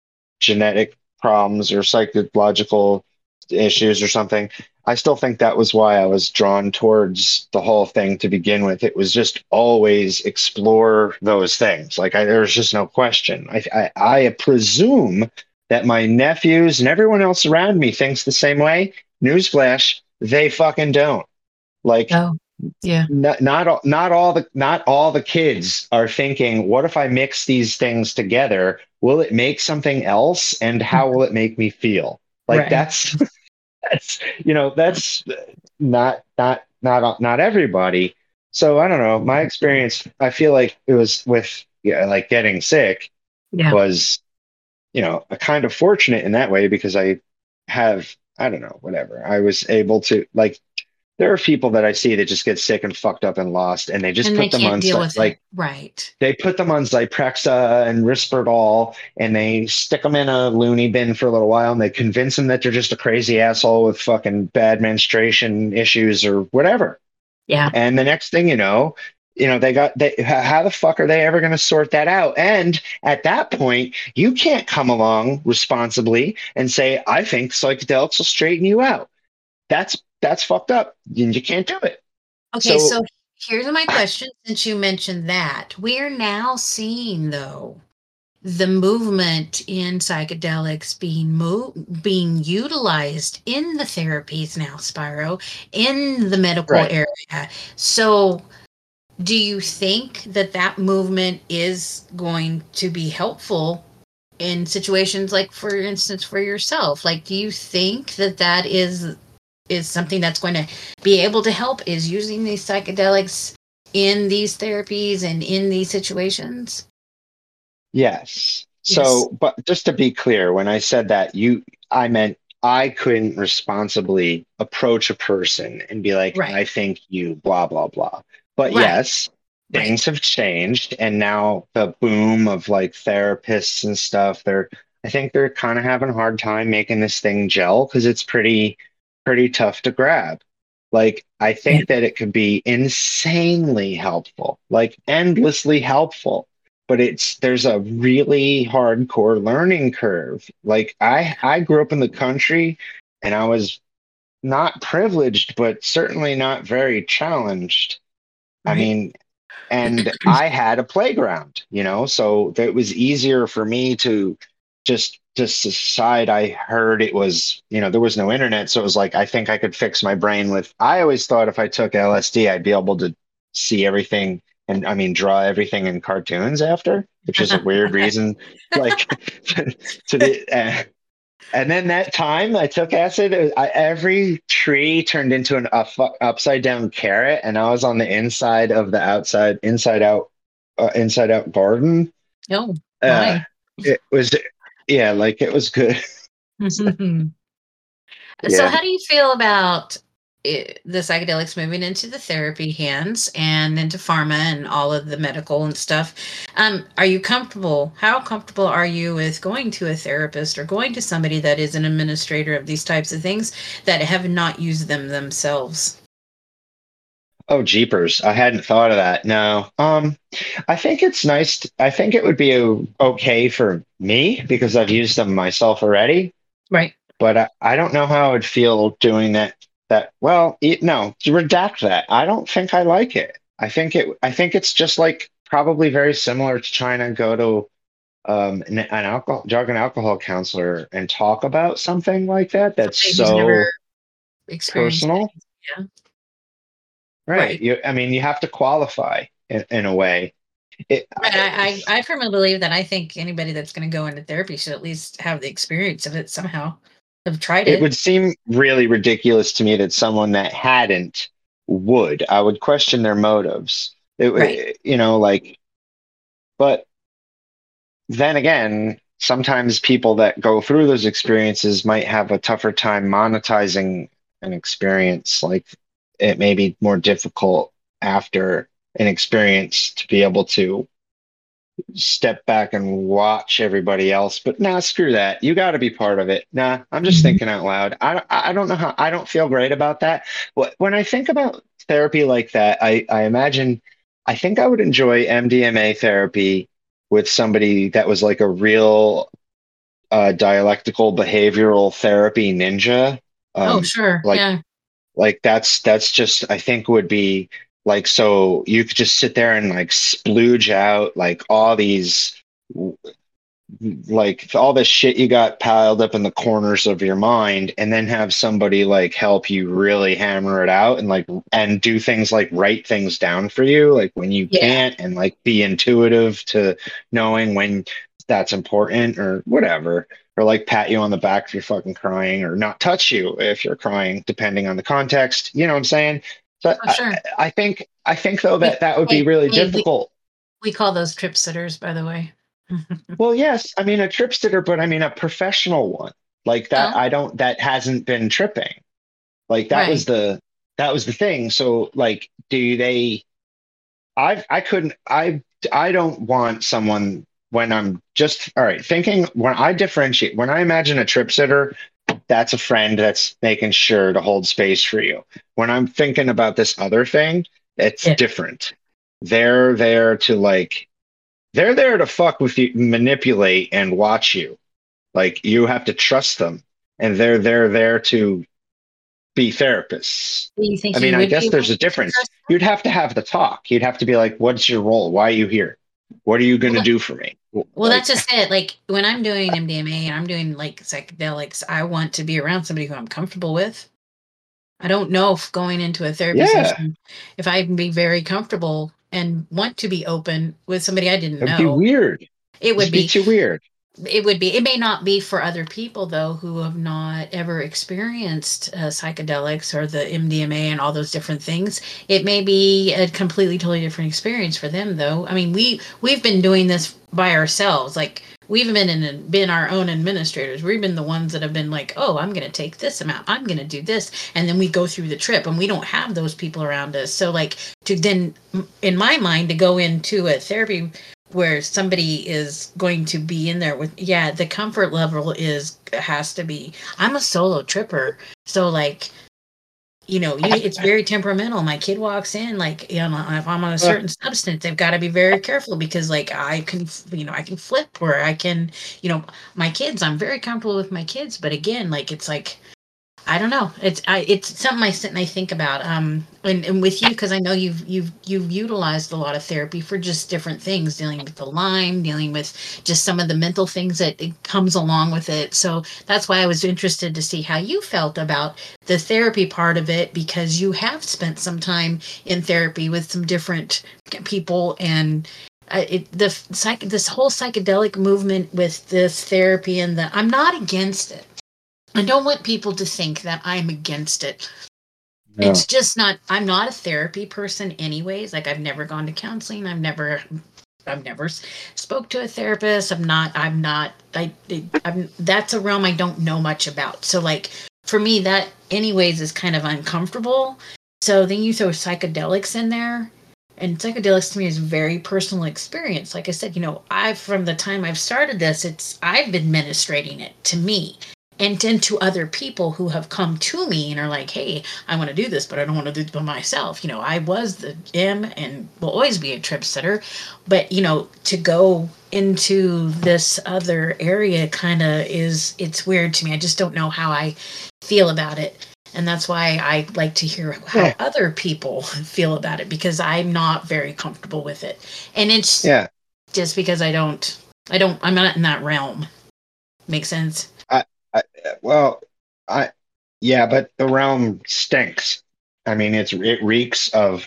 genetic problems or psychological issues or something. I still think that was why I was drawn towards the whole thing to begin with. It was just always explore those things. Like I, there's just no question. I, I, I presume that my nephews and everyone else around me thinks the same way. Newsflash, they fucking don't. Like Oh, yeah. not not all, not all the not all the kids are thinking, what if I mix these things together? Will it make something else? And how will it make me feel? Like Right. that's that's you know that's not not not not everybody. So I don't know. My experience, I feel like it was with yeah, like getting sick Yeah. was you know a kind of fortunate in that way because I have I don't know whatever I was able to like there are people that I see that just get sick and fucked up and lost, and they just And they put them can't on deal with it. like Right. they put them on Zyprexa and Risperdal, and they stick them in a loony bin for a little while, and they convince them that they're just a crazy asshole with fucking bad menstruation issues or whatever. Yeah. And the next thing you know, you know they got they how the fuck are they ever going to sort that out? And at that point, you can't come along responsibly and say, "I think psychedelics will straighten you out." That's that's fucked up. You, you can't do it. Okay, So so here's my question since you mentioned that. We're now seeing though the movement in psychedelics being mo- being utilized in the therapies now, Spyro, in the medical right. area. So do you think that that movement is going to be helpful in situations like, for instance, for yourself? Like, do you think that that is is something that's going to be able to help, is using these psychedelics in these therapies and in these situations? Yes. Yes. So, but just to be clear, when I said that, you, I meant I couldn't responsibly approach a person and be like, Right. I think you, blah, blah, blah. But Right. yes, things Right. have changed. And now the boom of like therapists and stuff, they're, I think they're kind of having a hard time making this thing gel because it's pretty, pretty tough to grab. Like, I Yeah. think that it could be insanely helpful, like endlessly helpful, but it's there's a really hardcore learning curve. Like I I grew up in the country and I was not privileged, but certainly not very challenged. I Right. mean, and I had a playground, you know, so it was easier for me to just just decide. I heard it was, you know, there was no internet, so it was like I think I could fix my brain with. I always thought if I took L S D, I'd be able to see everything and I mean draw everything in cartoons after, which is a weird reason, like to, to the. Uh, and then that time I took acid, it was, I, every tree turned into an up, upside down carrot, and I was on the inside of the outside, inside out, uh, inside out garden. Oh, Uh, my. it was, yeah, like it was good. So, Yeah. how do you feel about it, the psychedelics moving into the therapy hands and into pharma and all of the medical and stuff? Um, are you comfortable? How comfortable are you with going to a therapist or going to somebody that is an administrator of these types of things that have not used them themselves? Oh, jeepers! I hadn't thought of that. No. Um, I think it's nice. To, I think it would be o- okay for me because I've used them myself already. Right. But I, I don't know how I would feel doing that. That well, it, no, to redact that. I don't think I like it. I think it. I think it's just like probably very similar to trying to go to um, an, an alcohol, drug and alcohol counselor and talk about something like that. That's Somebody who's never so experienced it. personal, Yeah. right? Right. You, I mean, you have to qualify in, in a way. It, Right. I, I, I, I firmly believe that I think anybody that's going to go into therapy should at least have the experience of it somehow, have tried it it. would seem really ridiculous to me that someone that hadn't would. I would question their motives. Right. It, you know, like, but then again, sometimes people that go through those experiences might have a tougher time monetizing an experience. Like it may be more difficult after an experience to be able to step back and watch everybody else. But nah, screw that. You got to be part of it. Nah, I'm just Mhm. thinking out loud. I, I don't know how, I don't feel great about that. Wh- When I think about therapy like that, I, I imagine, I think I would enjoy M D M A therapy with somebody that was like a real uh, dialectical behavioral therapy ninja. Oh, Um, sure. like Yeah. like that's that's just I think would be like so you could just sit there and like splooge out like all these like all this shit you got piled up in the corners of your mind and then have somebody like help you really hammer it out and like and do things like write things down for you like when you Yeah. can't and like be intuitive to knowing when that's important or whatever or like pat you on the back if you're fucking crying or not touch you if you're crying depending on the context, you know what I'm saying? So Oh, i, sure. I think I think though We that that would be hey, really hey, we difficult. we call those trip sitters, by the way. Well, yes, I mean a trip sitter, but I mean a professional one. Like that, Oh, I don't that hasn't been tripping. Like that was right. the that was the thing. So like do they I I couldn't I I don't want someone when I'm just all right, thinking when I differentiate when I imagine a trip sitter, that's a friend that's making sure to hold space for you. When I'm thinking about this other thing, it's Yeah. different. They're there to like they're there to fuck with you, manipulate and watch you. Like you have to trust them, and they're they're there to be therapists. Do you think I mean, you I would be guess able there's a to difference. trust them? You'd have to have the talk. You'd have to be like, "What's your role? Why are you here? What are you going Well, to that, do for me?" well, that's Like, just it. Like when I'm doing M D M A and I'm doing like psychedelics, I want to be around somebody who I'm comfortable with. I don't know if going into a therapy yeah, session, if I'd be very comfortable and want to be open with somebody I didn't it'd be know. weird. It would Just be be. too weird. It would be. It may not be for other people though who have not ever experienced uh, psychedelics or the M D M A and all those different things. It may be a completely totally different experience for them though. I mean, we we've been doing this by ourselves. Like we've been in been our own administrators. We've been the ones that have been like, "Oh, I'm going to take this amount. I'm going to do this." And then we go through the trip and we don't have those people around us. So like to then in my mind to go into a therapy where somebody is going to be in there with yeah the comfort level is has to be. I'm a solo tripper, so like you know you it's very temperamental. My kid walks in like you know if I'm on a Uh, certain substance they've got to be very careful because like I can you know I can flip or I can you know my kids I'm very comfortable with my kids but again like it's like I don't know. It's I, it's something I sit and I think about. Um, and, and with you, because I know you've you've you've utilized a lot of therapy for just different things, dealing with the Lyme, dealing with just some of the mental things that it comes along with it. So that's why I was interested to see how you felt about the therapy part of it, because you have spent some time in therapy with some different people and. Uh, it, the psych, this whole psychedelic movement with this therapy and the I'm not against it. I don't want people to think that I'm against it. no. It's just not, I'm not a therapy person anyways. Like I've never gone to counseling. I've never, I've never spoke to a therapist. I'm not, I'm not, I, I'm, that's a realm I don't know much about. So like for me, that anyways is kind of uncomfortable. So then you throw psychedelics in there and psychedelics to me is very personal experience. Like I said, you know, I've, from the time I've started this, it's, I've been administrating it to me and then to other people who have come to me and are like, hey, I want to do this, but I don't want to do it by myself. You know, I was the am and will always be a trip sitter. But, you know, to go into this other area kind of is, it's weird to me. I just don't know how I feel about it. And that's why I like to hear how Yeah, other people feel about it because I'm not very comfortable with it. And it's yeah. just because I don't, I don't, I'm not in that realm. Make sense? I, I well, I yeah, but the realm stinks. I mean, it's it reeks of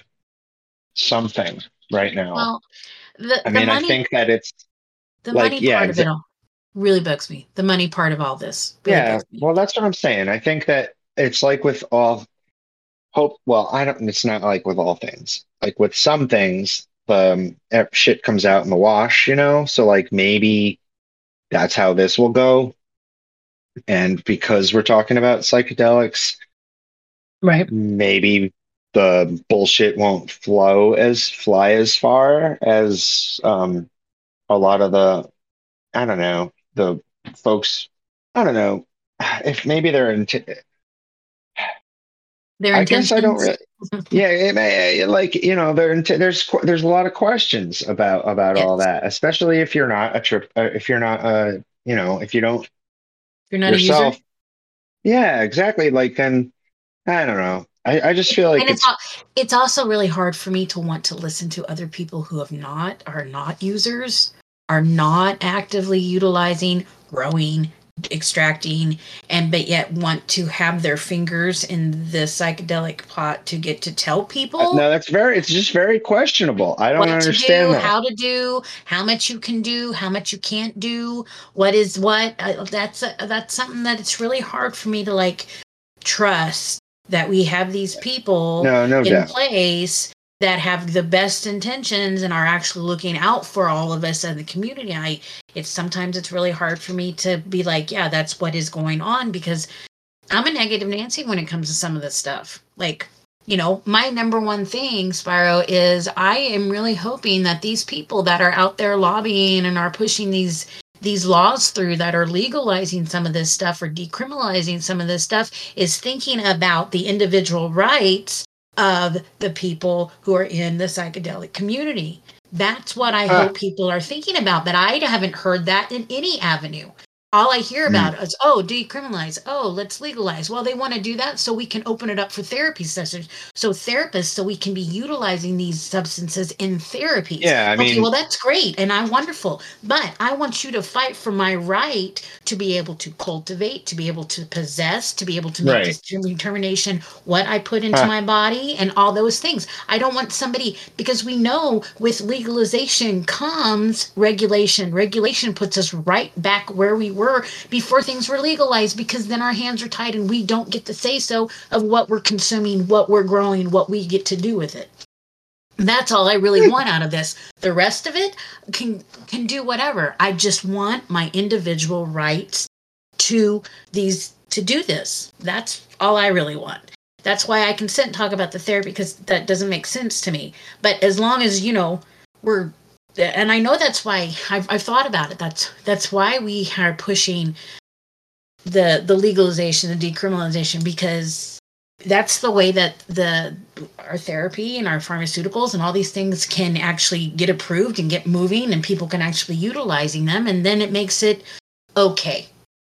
something right now. Well, the I the mean, I money think that it's the like, money yeah, part of it exa- all really bugs me. The money part of all this really yeah. bugs me. Well, that's what I'm saying. I think that it's like with all hope. Well, I don't, it's not like with all things. Like with some things, um, eh, shit comes out in the wash, you know? So like maybe that's how this will go. And because we're talking about psychedelics, Right. maybe the bullshit won't flow as fly as far as um, a lot of the, I don't know, the folks, I don't know if maybe they're into, Their I guess I don't intentions. really. Yeah, it may, like you know, there there's qu- there's a lot of questions about about all Yes. that, especially if you're not a trip, uh, if you're not uh, you know, if you don't You're not a user. yourself. Yeah, exactly. Like then I don't know. I I just feel like And it's it's al- it's also really hard for me to want to listen to other people who have not are not users, are not actively utilizing, growing, extracting, and but yet want to have their fingers in the psychedelic pot to get to tell uh, people no, that's very, it's just very questionable. I don't what to do, understand that. how to do, how much you can do, how much you can't do, what is what. Uh, that's uh, that's something that it's really hard for me to like trust that we have these people No, no in doubt. place that have the best intentions and are actually looking out for all of us in the community. I it's sometimes it's really hard for me to be like, yeah, that's what is going on because I'm a negative Nancy when it comes to some of this stuff. Like, you know, my number one thing, Spyro, is I am really hoping that these people that are out there lobbying and are pushing these these laws through that are legalizing some of this stuff or decriminalizing some of this stuff is thinking about the individual rights of the people who are in the psychedelic community. That's what I Huh. hope people are thinking about, but I haven't heard that in any avenue. All I hear Hmm. about is, oh, decriminalize. Oh, let's legalize. Well, they want to do that so we can open it up for therapy sessions. So therapists, so we can be utilizing these substances in therapies. Yeah, I Okay, well, mean, that's great and I'm wonderful. But I want you to fight for my right to be able to cultivate, to be able to possess, to be able to make right. this determination what I put into Huh. my body and all those things. I don't want somebody, because we know with legalization comes regulation. Regulation puts us right back where we were before things were legalized, because then our hands are tied and we don't get to say so of what we're consuming, what we're growing, what we get to do with it. That's all I really want out of this. The rest of it can can do whatever. I just want my individual rights to these to do this. That's all I really want. That's why I can sit and talk about the therapy, because that doesn't make sense to me. But as long as, you know, we're, and I know that's why I've, I've thought about it. That's that's why we are pushing the the legalization, the decriminalization, because that's the way that the our therapy and our pharmaceuticals and all these things can actually get approved and get moving, and people can actually utilizing them, and then it makes it okay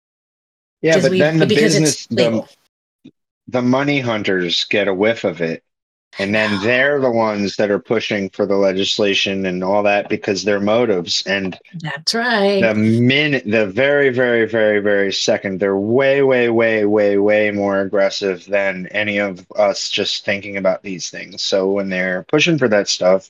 Yeah, because but we then the because it's business, the legal. the money hunters get a whiff of it. And then they're the ones that are pushing for the legislation and all that because their motives. And That's right. the minute, the very, very, very, very second, they're way, way, way, way, way more aggressive than any of us just thinking about these things. So when they're pushing for that stuff,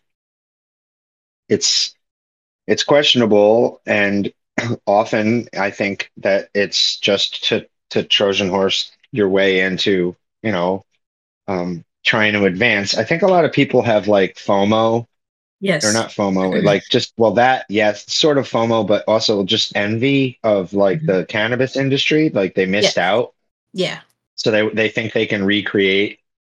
it's it's questionable, and often I think that it's just to to Trojan horse your way into, you know, um, trying to advance. I think a lot of people have like FOMO, or Yes. not FOMO, like just, well, that, yes, sort of FOMO, but also just envy of like Mhm. the cannabis industry. Like they Yeah. missed out. Yeah. So they, they think they can recreate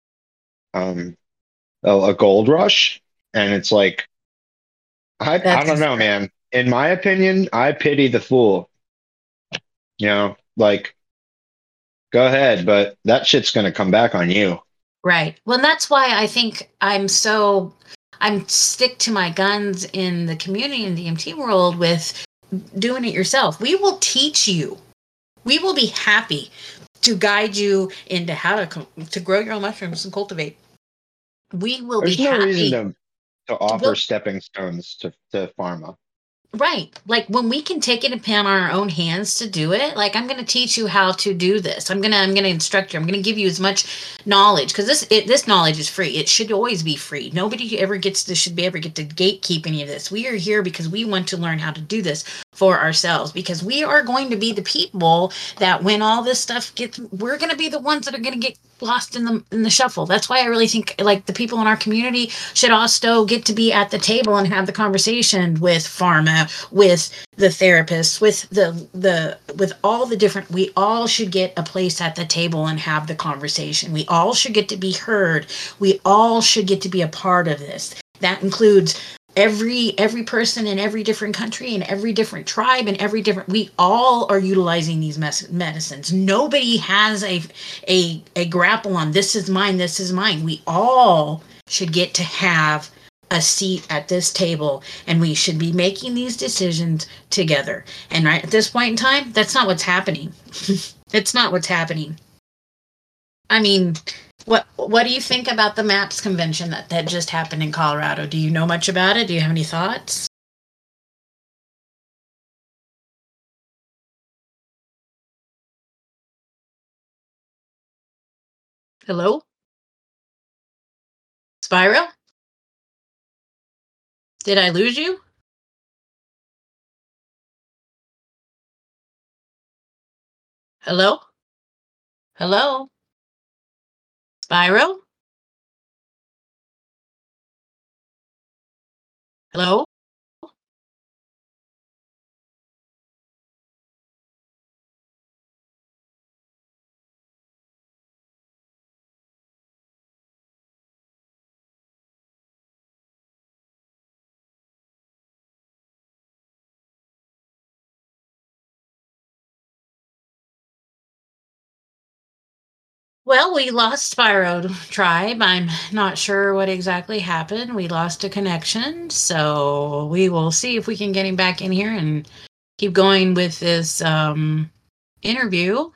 um, a, a gold rush. And it's like, I, I That's don't know, man. In my opinion, I pity the fool. You know, like, go ahead, but that shit's going to come back on you. right. Well, and that's why I think I'm so I'm stick to my guns in the community and D M T world with doing it yourself. We will teach you. We will be happy to guide you into how to co- to grow your own mushrooms and cultivate. We will be There's no reason happy to to to offer build. stepping stones to, to pharma. Right. Like when we can take it upon our own hands to do it, like I'm going to teach you how to do this. I'm going to I'm going to instruct you. I'm going to give you as much knowledge, because this it, this knowledge is free. It should always be free. Nobody ever gets to should be ever get to gatekeep any of this. We are here because we want to learn how to do this for ourselves, because we are going to be the people that when all this stuff gets, we're going to be the ones that are going to get lost in the in the shuffle. That's why I really think like the people in our community should also get to be at the table and have the conversation with pharma, with the therapists, with the the with all the different. We all should get a place at the table and have the conversation. We all should get to be heard. We all should get to be a part of this. That includes every every person in every different country and every different tribe and every different, we all are utilizing these mes- medicines. Nobody has a a a grapple on this is mine, this is mine. We all should get to have a seat at this table, and we should be making these decisions together. And right at this point in time, that's not what's happening. It's not what's happening. I mean, what what do you think about the MAPS convention that, that just happened in Colorado? Do you know much about it? Do you have any thoughts? Hello? Spyro? Did I lose you? Hello? Hello? Spyro? Hello? Well, we lost Spyro Tribe. I'm not sure what exactly happened. We lost a connection, so we will see if we can get him back in here and keep going with this um, interview.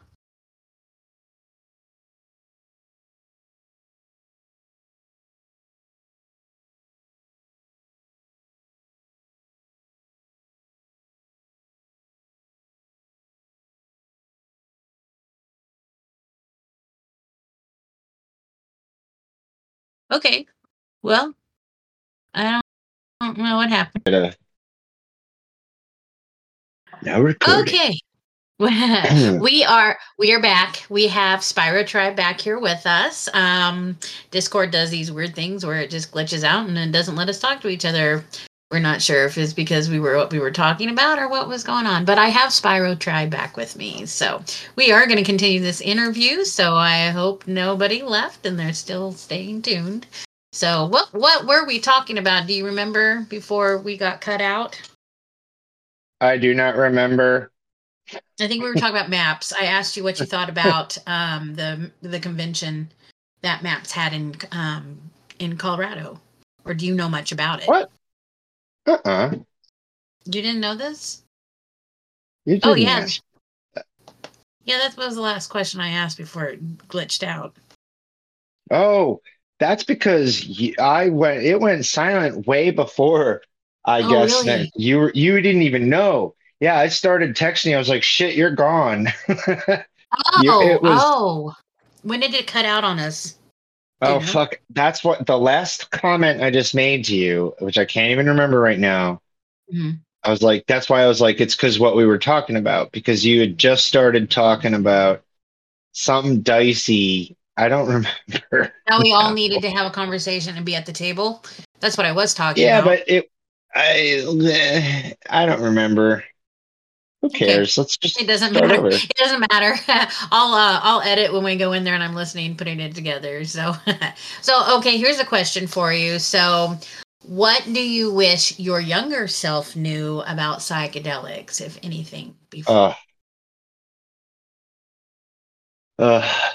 Okay, well, I don't, I don't know what happened. Uh, now recording. Okay. we are we are back. We have Spyro Tribe back here with us. Um, Discord does these weird things where it just glitches out and it doesn't let us talk to each other. We're not sure if it's because we were what we were talking about or what was going on. But I have Spyro Tribe back with me, so we are going to continue this interview. So I hope nobody left and they're still staying tuned. So what what were we talking about? Do you remember before we got cut out? I do not remember. I think we were talking about MAPS. I asked you what you thought about um, the the convention that MAPS had in um, in Colorado, or do you know much about it? What? Uh-uh. You didn't know this? You didn't oh yeah, ask. yeah. That was the last question I asked before it glitched out. Oh, that's because y- I went. It went silent way before. I Oh guess that really? you were- you didn't even know. Yeah, I started texting you. I was like, "Shit, you're gone." you, Oh it was. oh. When did it cut out on us? Do you Oh know? fuck. That's what the last comment I just made to you, which I can't even remember right now. Mhm. I was like, that's why I was like, it's because what we were talking about, because you had just started talking about something dicey. I don't remember. Now we all now. needed to have a conversation and be at the table. That's what I was talking Yeah, about. but it, I, I don't remember. Who Okay. cares? Let's just It doesn't start matter. over. It doesn't matter. I'll uh, I'll edit when we go in there and I'm listening, putting it together. So, so okay. Here's a question for you. So, what do you wish your younger self knew about psychedelics, if anything, before? Uh, uh,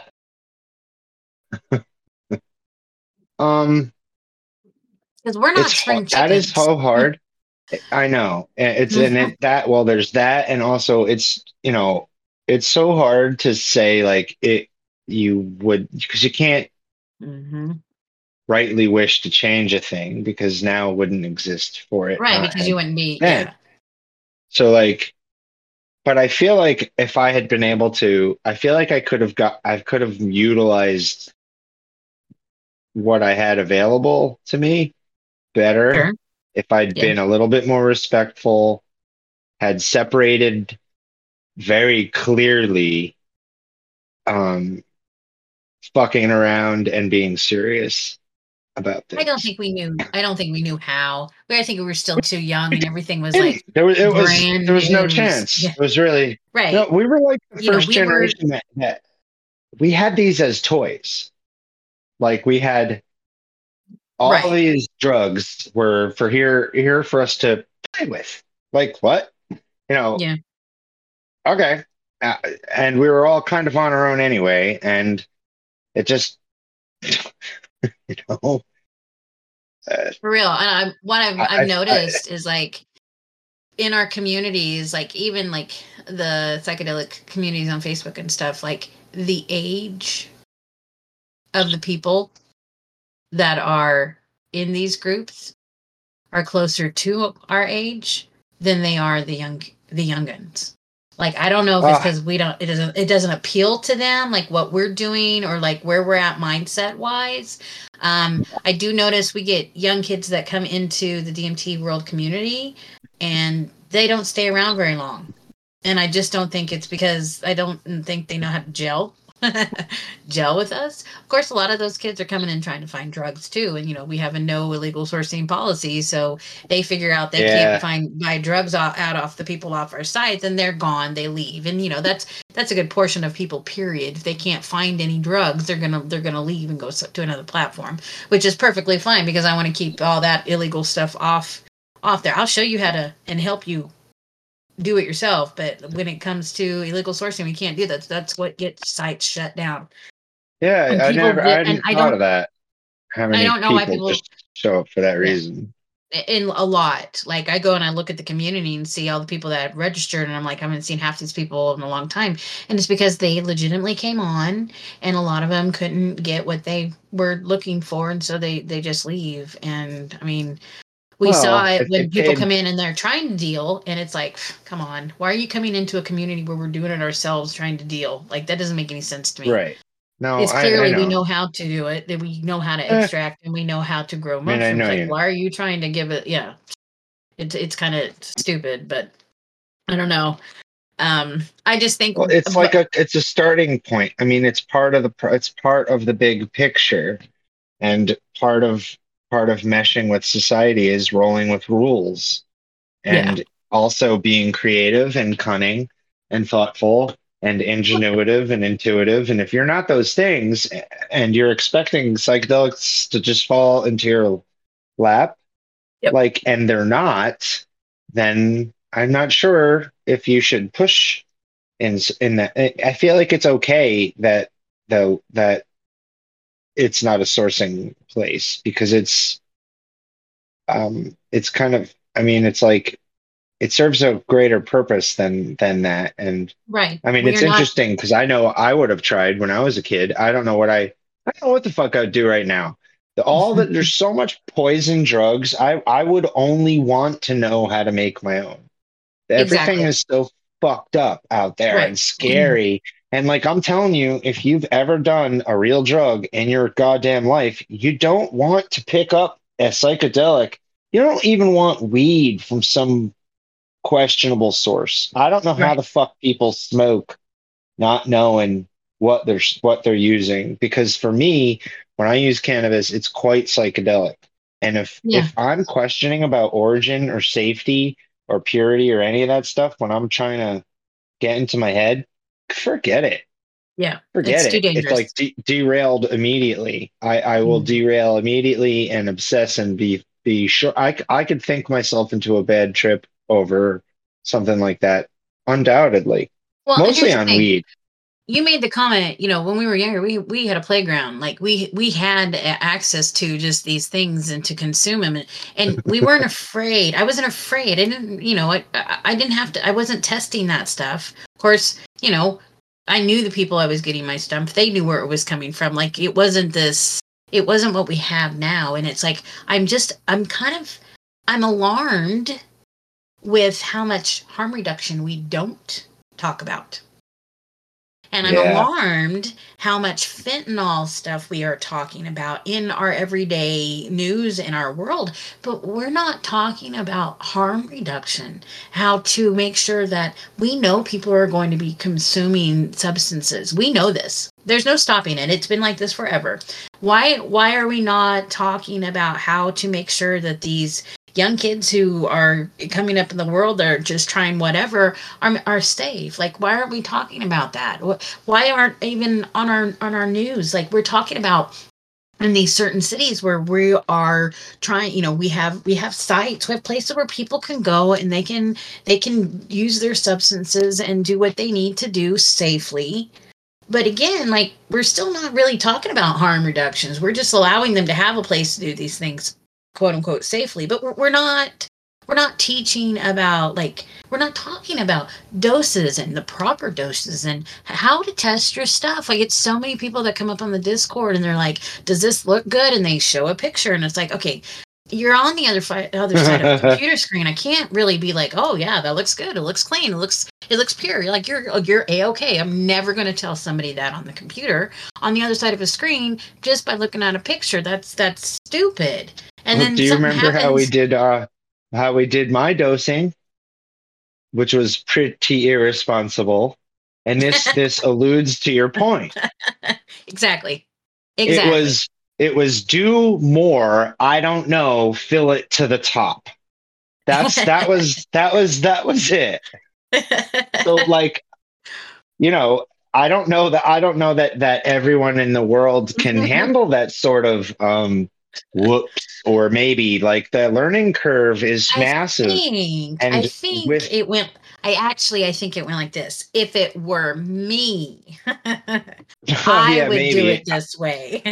um, Because we're not it's hard. spring That is chickens. so hard. I know. And It's and it that well, there's that, and also it's you know, it's so hard to say like it. You would because you can't hmm rightly wish to change a thing because now it wouldn't exist for it Right, not because you had wouldn't be. then. Yeah. So like, but I feel like if I had been able to, I feel like I could have got, I could have utilized what I had available to me better Sure. if I'd Yeah. been a little bit more respectful, had separated very clearly um, fucking around and being serious about I don't things. think we knew. I don't think we knew how. But I think we were still too young, and everything was And like there was it was brand there was no new. chance. Yeah, It was really right. no. We were like the You know, first we were generation that, that we had these as toys. Like we had all right. these drugs were for here here for us to play with. Like what? You know, Yeah, okay. Uh, and we were all kind of on our own anyway, and it just, you know, uh, for real. And I, what I've I've I, I, I, noticed is like in our communities, like even like the psychedelic communities on Facebook and stuff, like the age of the people that are in these groups are closer to our age than they are the young the youngins. Like I don't know if it's uh, because we don't it doesn't it doesn't appeal to them like what we're doing or like where we're at mindset wise. Um, I do notice we get young kids that come into the D M T world community and they don't stay around very long. And I just don't think it's because I don't think they know how to gel gel with us. Of course, a lot of those kids are coming in trying to find drugs too, and you know we have a no illegal sourcing policy, so they figure out they can't yeah, find buy drugs out, out off the people off our sites, and they're gone. They leave, and you know that's that's a good portion of people. Period. If they can't find any drugs, they're gonna they're gonna leave and go to another platform, which is perfectly fine because I want to keep all that illegal stuff off off there. I'll show you how to and help you do it yourself. But when it comes to illegal sourcing, we can't do that. That's what gets sites shut down. And yeah. I people never, I get, and hadn't I thought of don't, that. How I many don't know why people people, just show up for that yeah, reason? in a lot. Like I go and I look at the community and see all the people that have registered, and I'm like, I haven't seen half these people in a long time. And it's because they legitimately came on, and a lot of them couldn't get what they were looking for, and so they they just leave. And I mean, we saw Well, it if they when people paid, come in and they're trying to deal, and it's like, come on, why are you coming into a community where we're doing it ourselves trying to deal? Like that doesn't make any sense to me. right? No, It's I, I clearly we know. know how to do it, that we know how to Eh, extract, and we know how to grow I mean, I mushrooms. know Like, you know. why are you trying to give it? Yeah, it's it's kind of stupid, but I don't know. Um, I just think, Well, it's like but a, it's a starting point. I mean, it's part of the, pr- it's part of the big picture, and part of part of meshing with society is rolling with rules, yeah, and also being creative and cunning and thoughtful and ingenuitive and intuitive. And if you're not those things and you're expecting psychedelics to just fall into your lap, yep, like, and they're not, then I'm not sure if you should push in in that. I feel like it's okay that though that it's not a sourcing place because it's um it's kind of, I mean, it's like it serves a greater purpose than than that. And right. I mean, We it's are not interesting because I know I would have tried when I was a kid. I don't know what I I don't know what the fuck I'd do right now. The, all that there's so much poison drugs. I I would only want to know how to make my own. Everything exactly is so fucked up out there right. and scary. And like I'm telling you, if you've ever done a real drug in your goddamn life, you don't want to pick up a psychedelic. You don't even want weed from some questionable source. I don't know how Right. the fuck people smoke not knowing what they're what they're using, because for me, when I use cannabis, it's quite psychedelic. And if Yeah. if I'm questioning about origin or safety or purity or any of that stuff when I'm trying to get into my head, forget it. Yeah. Forget It's too it. It's like dangerous. de- derailed immediately. I, I will Mhm. derail immediately and obsess and be be sure. I c- I could think myself into a bad trip over something like that, undoubtedly. Well, and Mostly here's the on thing. weed. You made the comment, you know, when we were younger, we we had a playground. Like we we had a- access to just these things and to consume them, and, and we weren't afraid. I wasn't afraid. I didn't, you know, I I I didn't have to. I wasn't testing that stuff. Of course, you know, I knew the people I was getting my stuff. They knew where it was coming from. Like it wasn't this. It wasn't what we have now. And it's like I'm just I'm kind of I'm alarmed with how much harm reduction we don't talk about. And I'm Yeah. alarmed how much fentanyl stuff we are talking about in our everyday news in our world, but we're not talking about harm reduction, how to make sure that we know people are going to be consuming substances. We know this. There's no stopping it. It's been like this forever. Why why are we not talking about how to make sure that these young kids who are coming up in the world, they're just trying whatever, are, are safe? Like, why aren't we talking about that? Why aren't even on our on our news? Like, we're talking about in these certain cities where we are trying, you know, we have we have sites, we have places where people can go and they can they can use their substances and do what they need to do safely. But again, like, we're still not really talking about harm reductions. We're just allowing them to have a place to do these things, quote unquote, safely. But we're, we're not we're not teaching about, like, we're not talking about doses and the proper doses and how to test your stuff. Like, it's so many people that come up on the Discord and they're like, does this look good? And they show a picture and it's like, okay, you're on the other, fi- other side of the computer screen. I can't really be like, oh yeah, that looks good. It looks clean. It looks, it looks pure. You're like, you're, you're A-okay. I'm never going to tell somebody that on the computer, on the other side of a screen, just by looking at a picture. That's, that's stupid. And Well, then do you something remember happens. how we did uh how we did my dosing, which was pretty irresponsible? And this this alludes to your point. Exactly. It Exactly. was it was do more, I don't know, fill it to the top. That's that was that was that was it. So like, you know, I don't know that I don't know that that everyone in the world can handle that sort of um whoops, or maybe like the learning curve is I massive. think, I And think with it went, I actually, I think it went like this. If it were me, I yeah, would do maybe. it this way.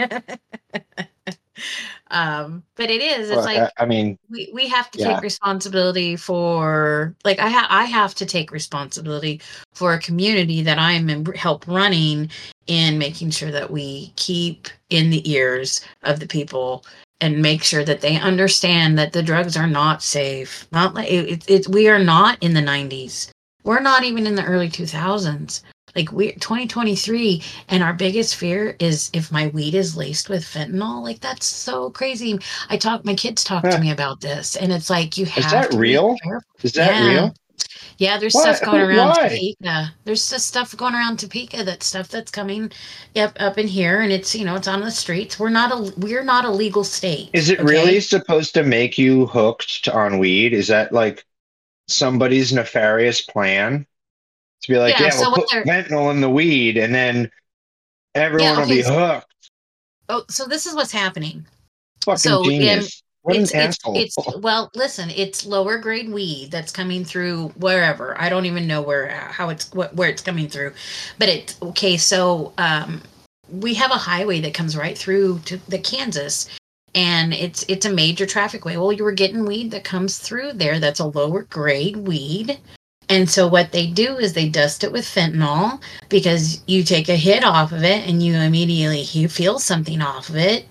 um, but it is, it's Well, I, like, I mean, we, we have to take yeah. responsibility for, like, I, ha- I have to take responsibility for a community that I am in help running, in making sure that we keep in the ears of the people and make sure that they understand that the drugs are not safe. Not like it, it, it we are not in the nineties. We're not even in the early two thousands. Like, we twenty twenty-three, and our biggest fear is if my weed is laced with fentanyl. Like, that's so crazy. I talk, my kids talk to Huh. me about this, and it's like, you Is have that to be real? careful. Is that Yeah. real? Yeah, there's stuff What? going around Why? Topeka. There's just stuff going around Topeka. That stuff that's coming, yep, up in here, and it's, you know, it's on the streets. We're not a we're not a legal state, Is it really okay? supposed to make you hooked to, on weed? Is that like somebody's nefarious plan to be like, Yeah. yeah, we'll So what put they're fentanyl in the weed and then everyone yeah, will okay. be So, hooked? oh, so this is what's happening. Fucking So, um, genius. What an it's it's asshole. it's well, listen, it's lower grade weed that's coming through wherever. I don't even know where how it's wh- where it's coming through, but it okay. So, um, we have a highway that comes right through to the Kansas, and it's it's a major traffic way. Well, you were getting weed that comes through there that's a lower grade weed. And so what they do is they dust it with fentanyl, because you take a hit off of it and you immediately you feel something off of it,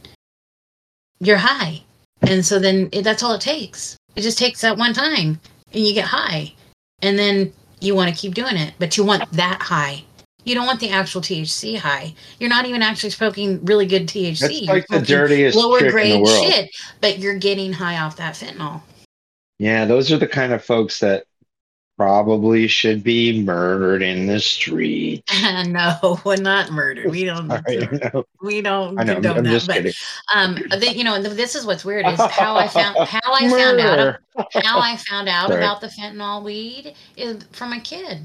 you're high. And so then it, that's all it takes. It just takes that one time and you get high. And then you want to keep doing it, but you want that high. You don't want the actual T H C high. You're not even actually smoking really good That's T H C. You're like the smoking dirtiest lower trick in the grade world. shit, but you're getting high off that fentanyl. Yeah, those are the kind of folks that probably should be murdered in the street. No, we're not murdered. We don't. Sorry, no, We don't I know. I'm, condone I'm that. just But kidding. um, the, you know, this is what's weird is how I found how I found out of Murder. how I found out Sorry. about the fentanyl weed is from my kid.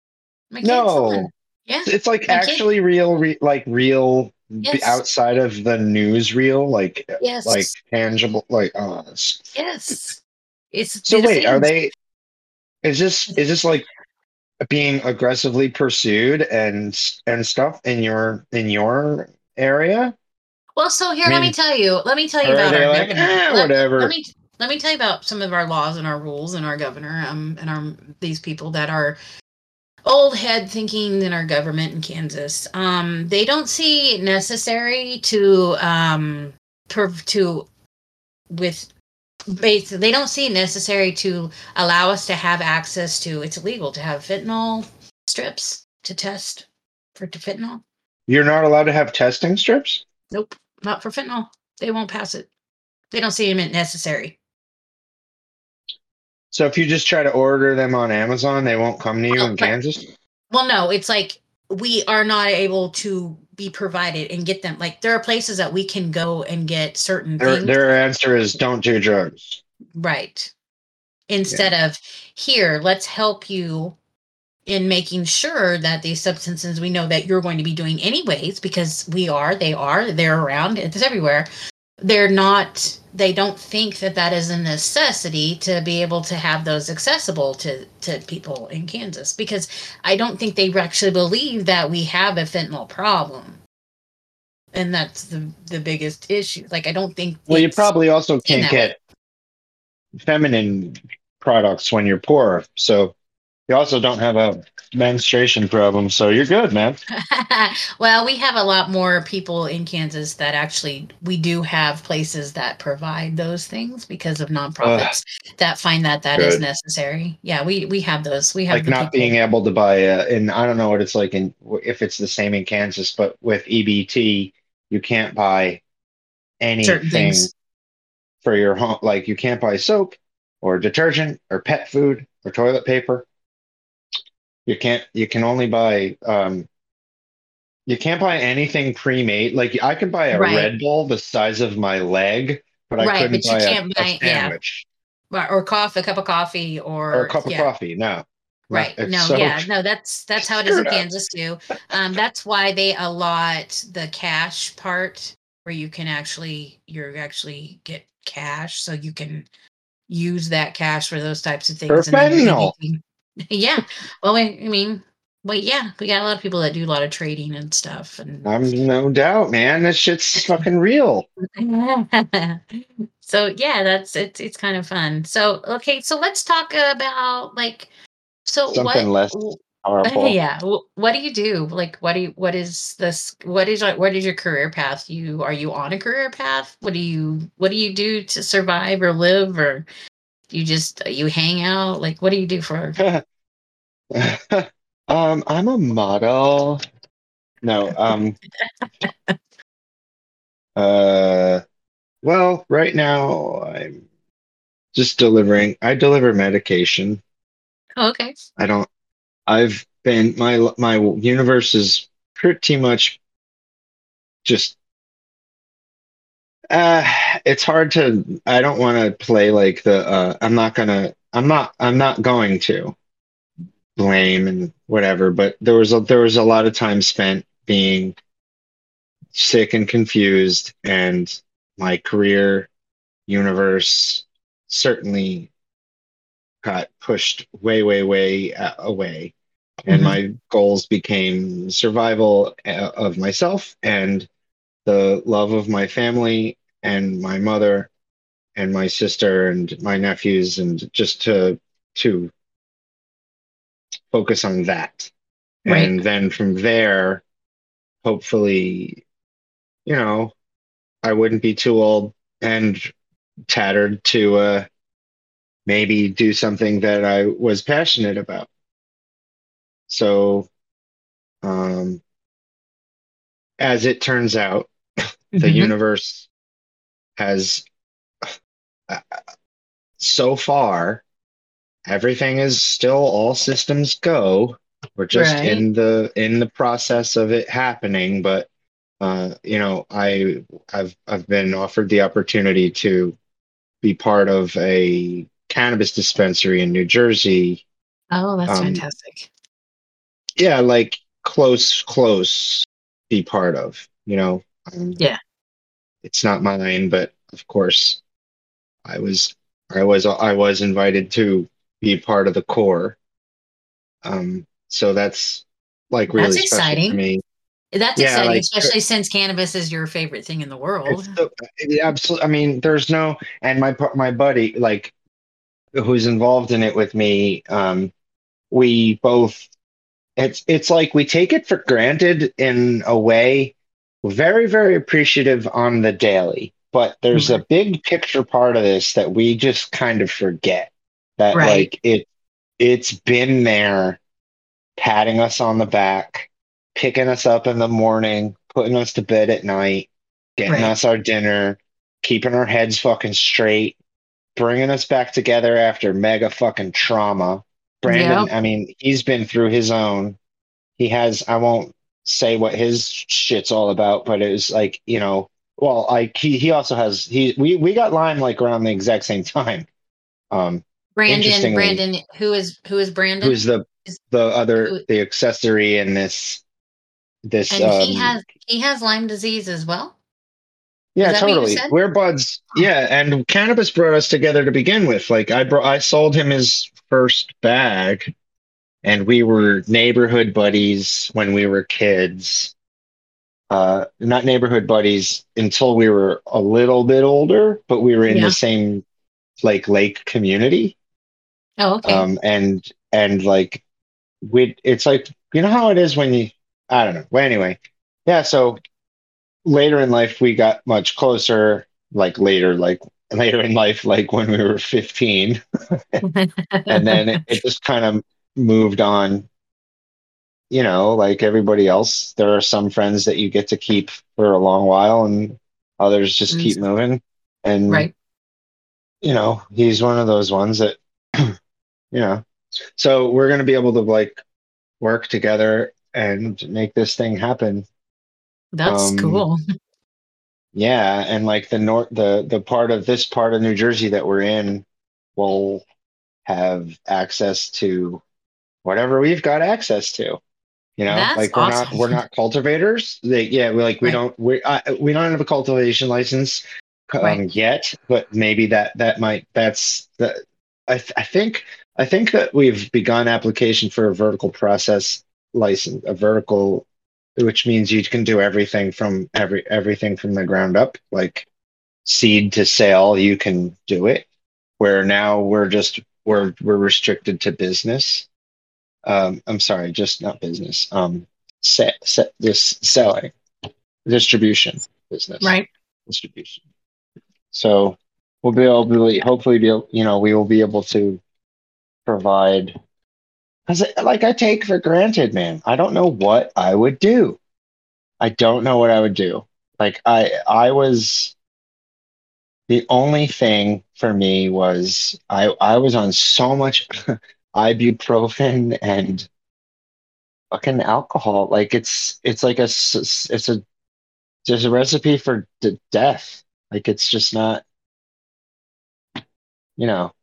My kid saw it. No, Yeah, it's like my kid. actually real, re, like real b- Yes, outside of the newsreel, like like yes, tangible, like oh. it's- yes. It's So the wait, are things. they? Is this is this like being aggressively pursued and and stuff in your in your area? Well, so I here, let me mean, tell you. Let me tell you or are about they our like, governor. eh, Let let whatever? me let me tell you about some of our laws and our rules and our governor. Um, and our these people that are old head thinking in our government in Kansas. Um, they don't see it necessary to um per, to with base. They don't see it necessary to allow us to have access to. It's illegal to have fentanyl strips to test for fentanyl. You're not allowed to have testing strips? Nope, not for fentanyl. They won't pass it. They don't see it necessary. So if you just try to order them on Amazon, they won't come to you well, in but, Kansas? Well, no, it's like we are not able to be provided and get them. Like there are places that we can go and get certain Their, things. their answer is don't do drugs. Right. Instead yeah. of here, let's help you in making sure that these substances we know that you're going to be doing anyways, because we are, they are, they're around, it's everywhere. They're not, they don't think that that is a necessity to be able to have those accessible to, to people in Kansas, because I don't think they actually believe that we have a fentanyl problem. And that's the, the biggest issue. Like, I don't think. Well, you probably also can't get way. feminine products when you're poor. So you also don't have a menstruation problem. So you're good, man. Well, we have a lot more people in Kansas that actually, we do have places that provide those things because of nonprofits uh, that find that that good. is necessary. Yeah, we, we have those. We have like not people. being able to buy, a, and I don't know what it's like in, if it's the same in Kansas, but with E B T, you can't buy anything for your home. Like you can't buy soap or detergent or pet food or toilet paper. You can't, you can only buy, um, you can't buy anything pre-made. Like I could buy a right. Red Bull the size of my leg, but I right, couldn't but buy, a, buy a sandwich. Yeah. Or coffee, a cup of coffee or, or a cup yeah. of coffee. No. Right. No, so yeah, no, that's, that's how it is in Kansas too. Um, that's why they allot the cash part where you can actually, you're actually get cash. So you can use that cash for those types of things. For fentanyl. Yeah. Well, I mean, well, yeah, we got a lot of people that do a lot of trading and stuff. And I'm no doubt, man. This shit's fucking real. So yeah, that's it's it's kind of fun. So okay, so let's talk about like so something what, less powerful. Yeah, what do you do? Like, what do you? What is this? What is like? What is your career path? You are you on a career path? What do you What do you do to survive or live, or you just you hang out? Like, what do you do for? um, I'm a model. No, um, uh, well, right now I'm just delivering. I deliver medication. Oh, okay. I don't. I've been my my universe is pretty much just. Uh, it's hard to. I don't want to play like the. Uh, I'm not gonna. I'm not. I'm not going to blame and whatever. But there was a there was a lot of time spent being sick and confused, and my career universe certainly got pushed way, way, way uh, away. And mm-hmm. my goals became survival uh, of myself and the love of my family and my mother and my sister and my nephews, and just to to focus on that. Right. And then from there, hopefully, you know, I wouldn't be too old and tattered to uh, maybe do something that I was passionate about. So, um, as it turns out, mm-hmm. the universe has uh, so far, everything is still all systems go. We're just right. in the in the process of it happening, but uh, you know, I I've I've been offered the opportunity to be part of a cannabis dispensary in New Jersey. Oh, that's um, fantastic. Yeah, like close, close, be part of, you know. Um, yeah. It's not mine, but of course I was I was I was invited to be part of the core. Um, so that's like really that's special exciting. to me. That's yeah, exciting, like, especially since cannabis is your favorite thing in the world. Absolutely. I mean, there's no, and my my buddy, like, who's involved in it with me, um, we both, it's it's like we take it for granted in a way. We're very, very appreciative on the daily, but there's mm-hmm. a big picture part of this that we just kind of forget. That right. like it, it's been there, patting us on the back. picking us up in the morning, putting us to bed at night, getting Right. us our dinner, keeping our heads fucking straight, bringing us back together after mega fucking trauma. Brandon, Yep. I mean, he's been through his own. He has, I won't say what his shit's all about, but it was like, you know, well, like he, he also has, he, we, we got Lyme like around the exact same time. Um, Brandon, Interestingly, Brandon, who is who is who's Brandon? the, Is the other, who the accessory in this, this, and he um, has he has Lyme disease as well? Is yeah, that what you totally. said? We're buds. Oh, Yeah, and cannabis brought us together to begin with. Like I brought, I sold him his first bag, and we were neighborhood buddies when we were kids. Uh, not neighborhood buddies until we were a little bit older, but we were in the yeah. same like lake community. Oh, okay. Um, and and like we, it's like you know how it is when you, I don't know. Well, anyway, yeah. So later in life we got much closer, like later like later in life like when we were fifteen, and then it, it just kind of moved on, you know, like everybody else. There are some friends that you get to keep for a long while and others just Mm, keep moving, and right. you know he's one of those ones that you know, so we're going to be able to like work together and make this thing happen. That's um cool. Yeah, and like the north, the the part of this part of New Jersey that we're in will have access to whatever we've got access to. You know, That's like we're not awesome. we're not cultivators. They, yeah, we like we Right. don't we uh, we don't have a cultivation license Right. um, yet, but maybe that that might that's the I th- I think I think that we've begun application for a vertical process license, a vertical, which means you can do everything from every everything from the ground up, like seed to sale. You can do it. Where now we're just we're we're restricted to business. Um, I'm sorry, just not business. Um, set set this selling distribution business Right. distribution. So we'll be able to hopefully be able, you know, we will be able to provide because like I take for granted, man. I don't know what I would do. I don't know what I would do. Like I I was the only thing for me was I I was on so much ibuprofen and fucking alcohol. Like it's it's like a s- it's a there's a recipe for d death. Like it's just not, you know.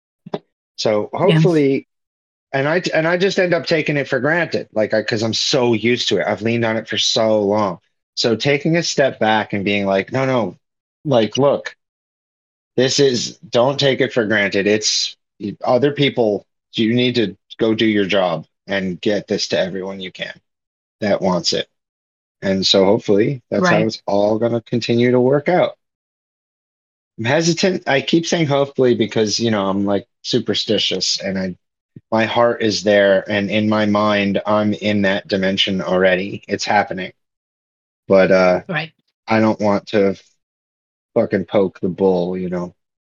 So Yeah. hopefully, and I and I just end up taking it for granted, like I because I'm so used to it. I've leaned on it for so long. So taking a step back and being like, no, no, like look, this is don't take it for granted. It's other people. You need to go do your job and get this to everyone you can that wants it. And so hopefully that's how Right. it's all going to continue to work out. I'm hesitant. I keep saying hopefully because, you know, I'm like superstitious and I my heart is there and in my mind I'm in that dimension already. It's happening. But uh Right. I don't want to fucking poke the bull, you know.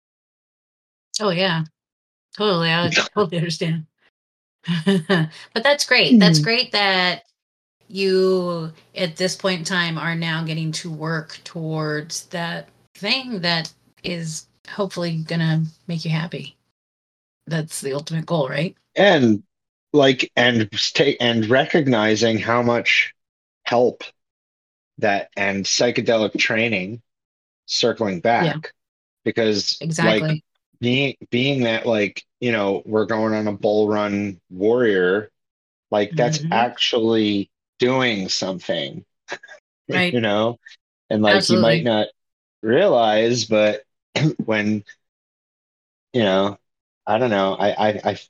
Oh yeah. Totally. I totally understand. But that's great. That's Hmm. great that you at this point in time are now getting to work towards that thing that is hopefully gonna make you happy. That's the ultimate goal, right? And like and take and recognizing how much help that and psychedelic training circling Yeah, back because like exactly. being being that like you know we're going on a bull run warrior, like that's Hmm. actually doing something, Right. you know, and like you might Absolutely. not realize, but when you know, I don't know, I I I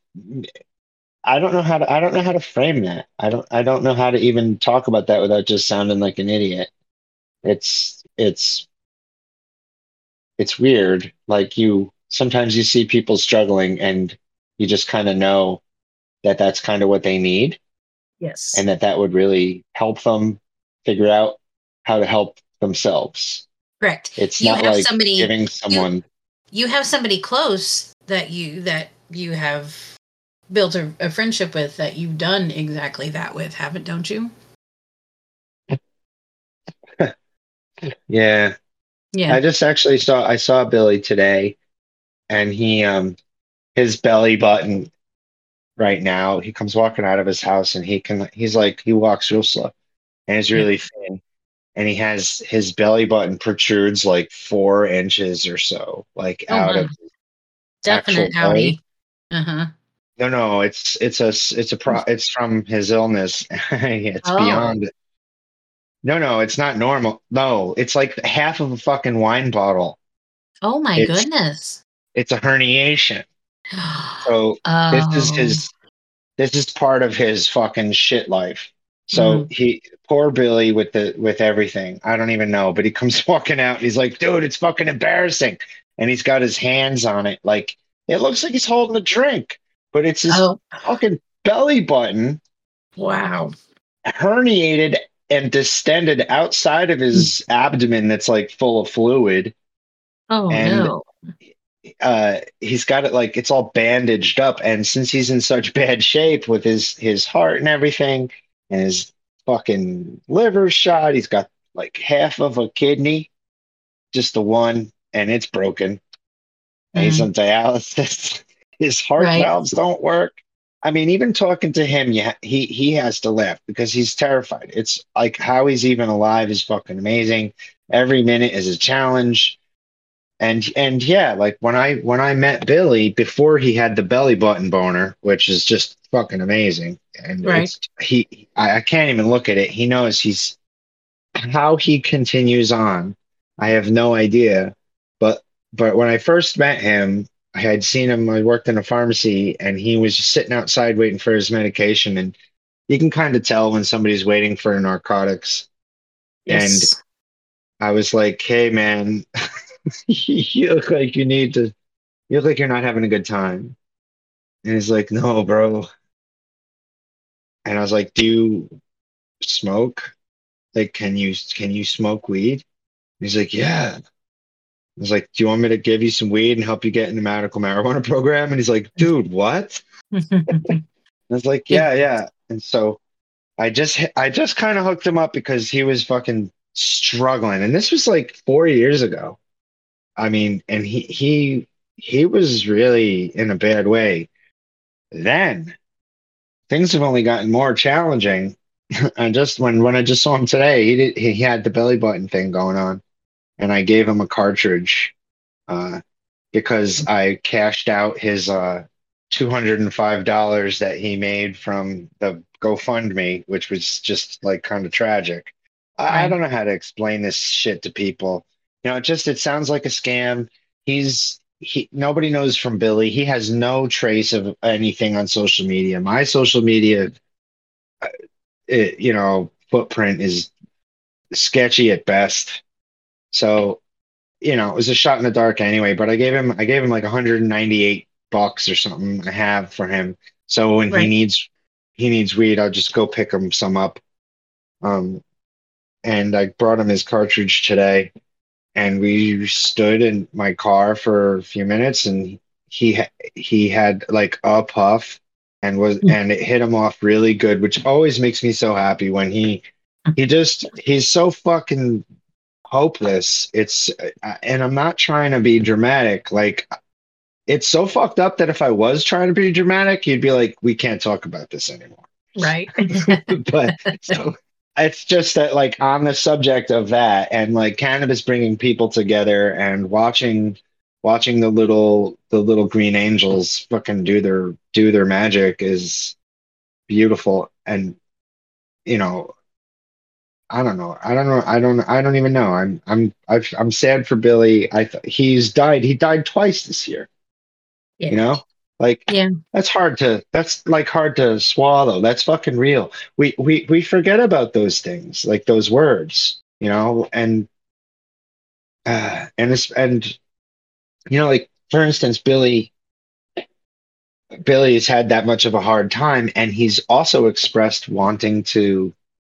I don't know how to I don't know how to frame that. I don't I don't know how to even talk about that without just sounding like an idiot. It's it's it's weird. Like you sometimes you see people struggling and you just kind of know that that's kind of what they need Yes. and that that would really help them figure out how to help themselves. Correct. It's You not have like somebody giving you someone, you have somebody close that you that you have built a, a friendship with that you've done exactly that with, haven't don't you? Yeah. Yeah. I just actually saw I saw Billy today, and he um his belly button right now, he comes walking out of his house, and he can he's like he walks real slow, and he's Yeah. really thin, and he has his belly button protrudes like four inches or so, like Oh out my. of his Definite actual belly. outie. Uh-huh. No, no, it's it's a s- it's a pro it's from his illness. It's Oh. beyond. No, no, it's not normal. No, it's like half of a fucking wine bottle. Oh my It's goodness. it's a herniation. So this is Oh. his this is part of his fucking shit life. So Mm. he poor Billy with the with everything. I don't even know, but he comes walking out and he's like, dude, it's fucking embarrassing. And he's got his hands on it. Like it looks like he's holding a drink, but it's his Oh. fucking belly button Wow. herniated and distended outside of his abdomen that's like full of fluid. Oh And no. uh he's got it like it's all bandaged up, and since he's in such bad shape with his his heart and everything, and his fucking liver shot, he's got like half of a kidney, just the one, and it's broken, and he's Mm. on dialysis. His heart Right. valves don't work. I mean, even talking to him, yeah, he he has to laugh because he's terrified. It's like how he's even alive is fucking amazing. Every minute is a challenge. And and yeah, like when I when I met Billy before he had the belly button boner, which is just fucking amazing. And Right. it's he I, I can't even look at it. He knows he's how he continues on. I have no idea. But but when I first met him, I had seen him, I worked in a pharmacy, and he was just sitting outside waiting for his medication. And you can kind of tell when somebody's waiting for narcotics. And Yes. I was like, hey man, you look like you need to you look like you're not having a good time. And he's like, no, bro. And I was like, do you smoke? Like, can you can you smoke weed? And he's like, yeah. I was like, do you want me to give you some weed and help you get in the medical marijuana program? And he's like, dude, what? I was like, Give. yeah, yeah. And so I just I just kind of hooked him up because he was fucking struggling. And this was like four years ago. I mean, and he he he was really in a bad way then. Things have only gotten more challenging. And just when when I just saw him today, he did he had the belly button thing going on, and I gave him a cartridge uh, because I cashed out his uh, two hundred and five dollars that he made from the GoFundMe, which was just like kind of tragic. I, I Right. don't know how to explain this shit to people. You know, it just it sounds like a scam. He's he nobody knows from Billy. He has no trace of anything on social media. My social media it, you know, footprint is sketchy at best. So, you know, it was a shot in the dark anyway, but I gave him I gave him like one hundred ninety-eight bucks or something I have for him. So when he Right. needs he needs weed, I'll just go pick him some up. Um, and I brought him his cartridge today, and we stood in my car for a few minutes, and he ha- he had like a puff, and was and it hit him off really good, which always makes me so happy when he he just he's so fucking hopeless. It's uh, and I'm not trying to be dramatic. Like it's so fucked up that if I was trying to be dramatic, you'd be like, we can't talk about this anymore. Right. But so it's just that like on the subject of that and like cannabis bringing people together and watching watching the little the little green angels fucking do their do their magic is beautiful. And you know I don't know. I don't know. I don't. I don't even know. I'm. I'm. I've, I'm sad for Billy. I. Th- he's died. He died twice this year. You Yeah. know, like Yeah. that's hard to. That's like hard to swallow. That's fucking real. We we we forget about those things, like those words. You know, and uh, and it's and you know, like for instance, Billy. Billy has had that much of a hard time, and he's also expressed wanting to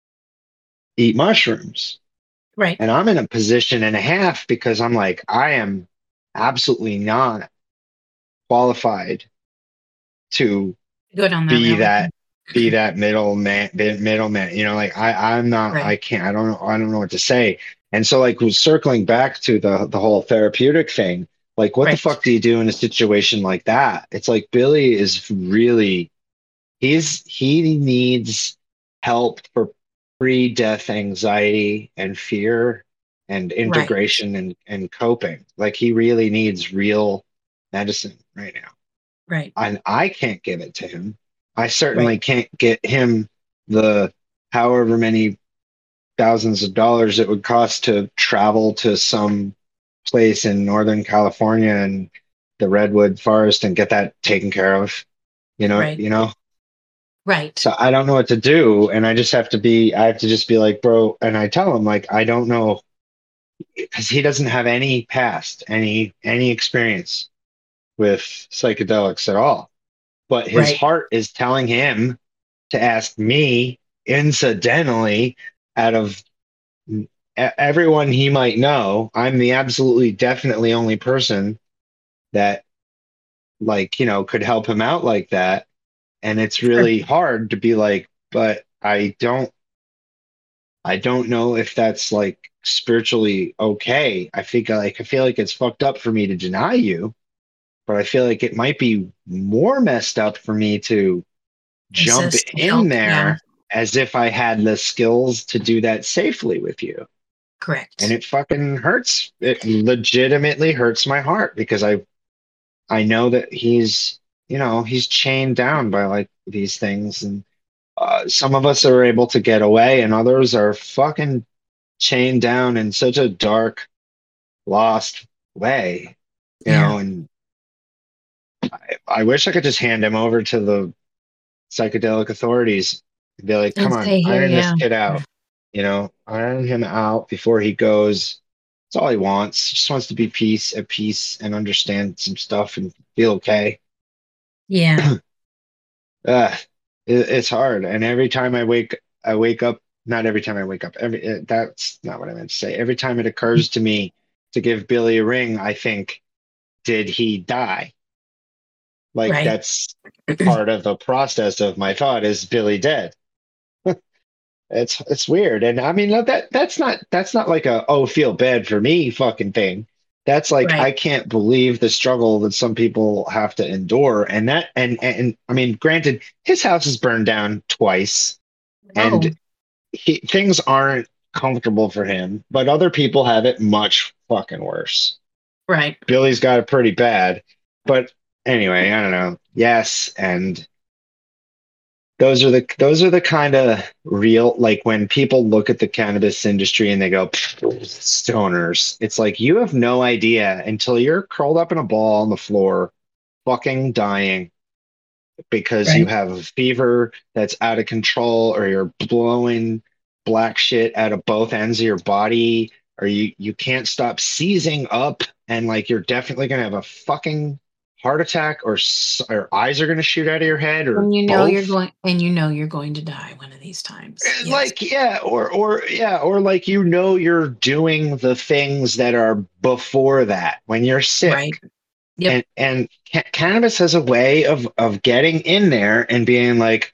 eat mushrooms. Right. And I'm in a position and a half because I'm like, I am absolutely not qualified to Go down that be route with that him. be that middle man, middle man. You know, like I, I'm not. Right. I can't. I don't know. I don't know what to say. And so, like, was circling back to the the whole therapeutic thing. Like, what the Right. fuck do you do in a situation like that? It's like Billy is really he's he needs help for pre-death anxiety and fear and Right. integration and and coping. Like, he really needs real medicine right now, Right. and I can't give it to him. I Right. certainly can't get him the however many thousands of dollars it would cost to travel to some place in Northern California and the redwood forest and get that taken care of. You know, Right. you know. Right. So I don't know what to do, and I just have to be. I have to just be like, bro, and I tell him like, I don't know, because he doesn't have any past, any any experience with psychedelics at all. But his Right. heart is telling him to ask me, incidentally, out of e- everyone he might know, I'm the absolutely definitely only person that, like, you know, could help him out like that. And it's Sure. really hard to be like, but I don't, I don't know if that's like spiritually okay. I think like I feel like it's fucked up for me to deny you, but I feel like it might be more messed up for me to jump Assist and in help. Yeah. there as if I had the skills to do that safely with you. And Correct. it fucking hurts. It legitimately hurts my heart because I I know that he's, you know, he's chained down by like these things, and uh, some of us are able to get away and others are fucking chained down in such a dark, lost way, you Yeah. know, and I, I wish I could just hand him over to the psychedelic authorities and be like, come And on, stay here. iron this Yeah. kid out. You know, iron him out before he goes. That's all he wants. He just wants to be peace at peace and understand some stuff and feel okay. Yeah. Uh, it, it's hard. And every time I wake, I wake up, not every time I wake up, every, uh, that's not what I meant to say. Every time it occurs to me to give Billy a ring, I think, did he die? Like, Right. that's part of the process of my thought, is Billy dead? It's it's weird, and I mean that that's not that's not like a, oh, feel bad for me fucking thing. That's like, Right. I can't believe the struggle that some people have to endure, and that and and I mean, granted, his house is burned down twice, and Oh. he, things aren't comfortable for him, but other people have it much fucking worse. Right. Billy's got it pretty bad, but anyway, I don't know. Yes, and those are the those are the kind of real, like, when people look at the cannabis industry and they go, stoners. It's like, you have no idea until you're curled up in a ball on the floor, fucking dying because you Right. have a fever that's out of control, or you're blowing black shit out of both ends of your body, or you you can't stop seizing up, and like, you're definitely gonna have a fucking heart attack, or s- or eyes are gonna shoot out of your head, or And you know you're both. going and you know you're going to die one of these times. Yes. Like, yeah, or or yeah, or like, you know you're doing the things that are before that when you're Right. sick. Yep. And and ca- cannabis has a way of of getting in there and being like,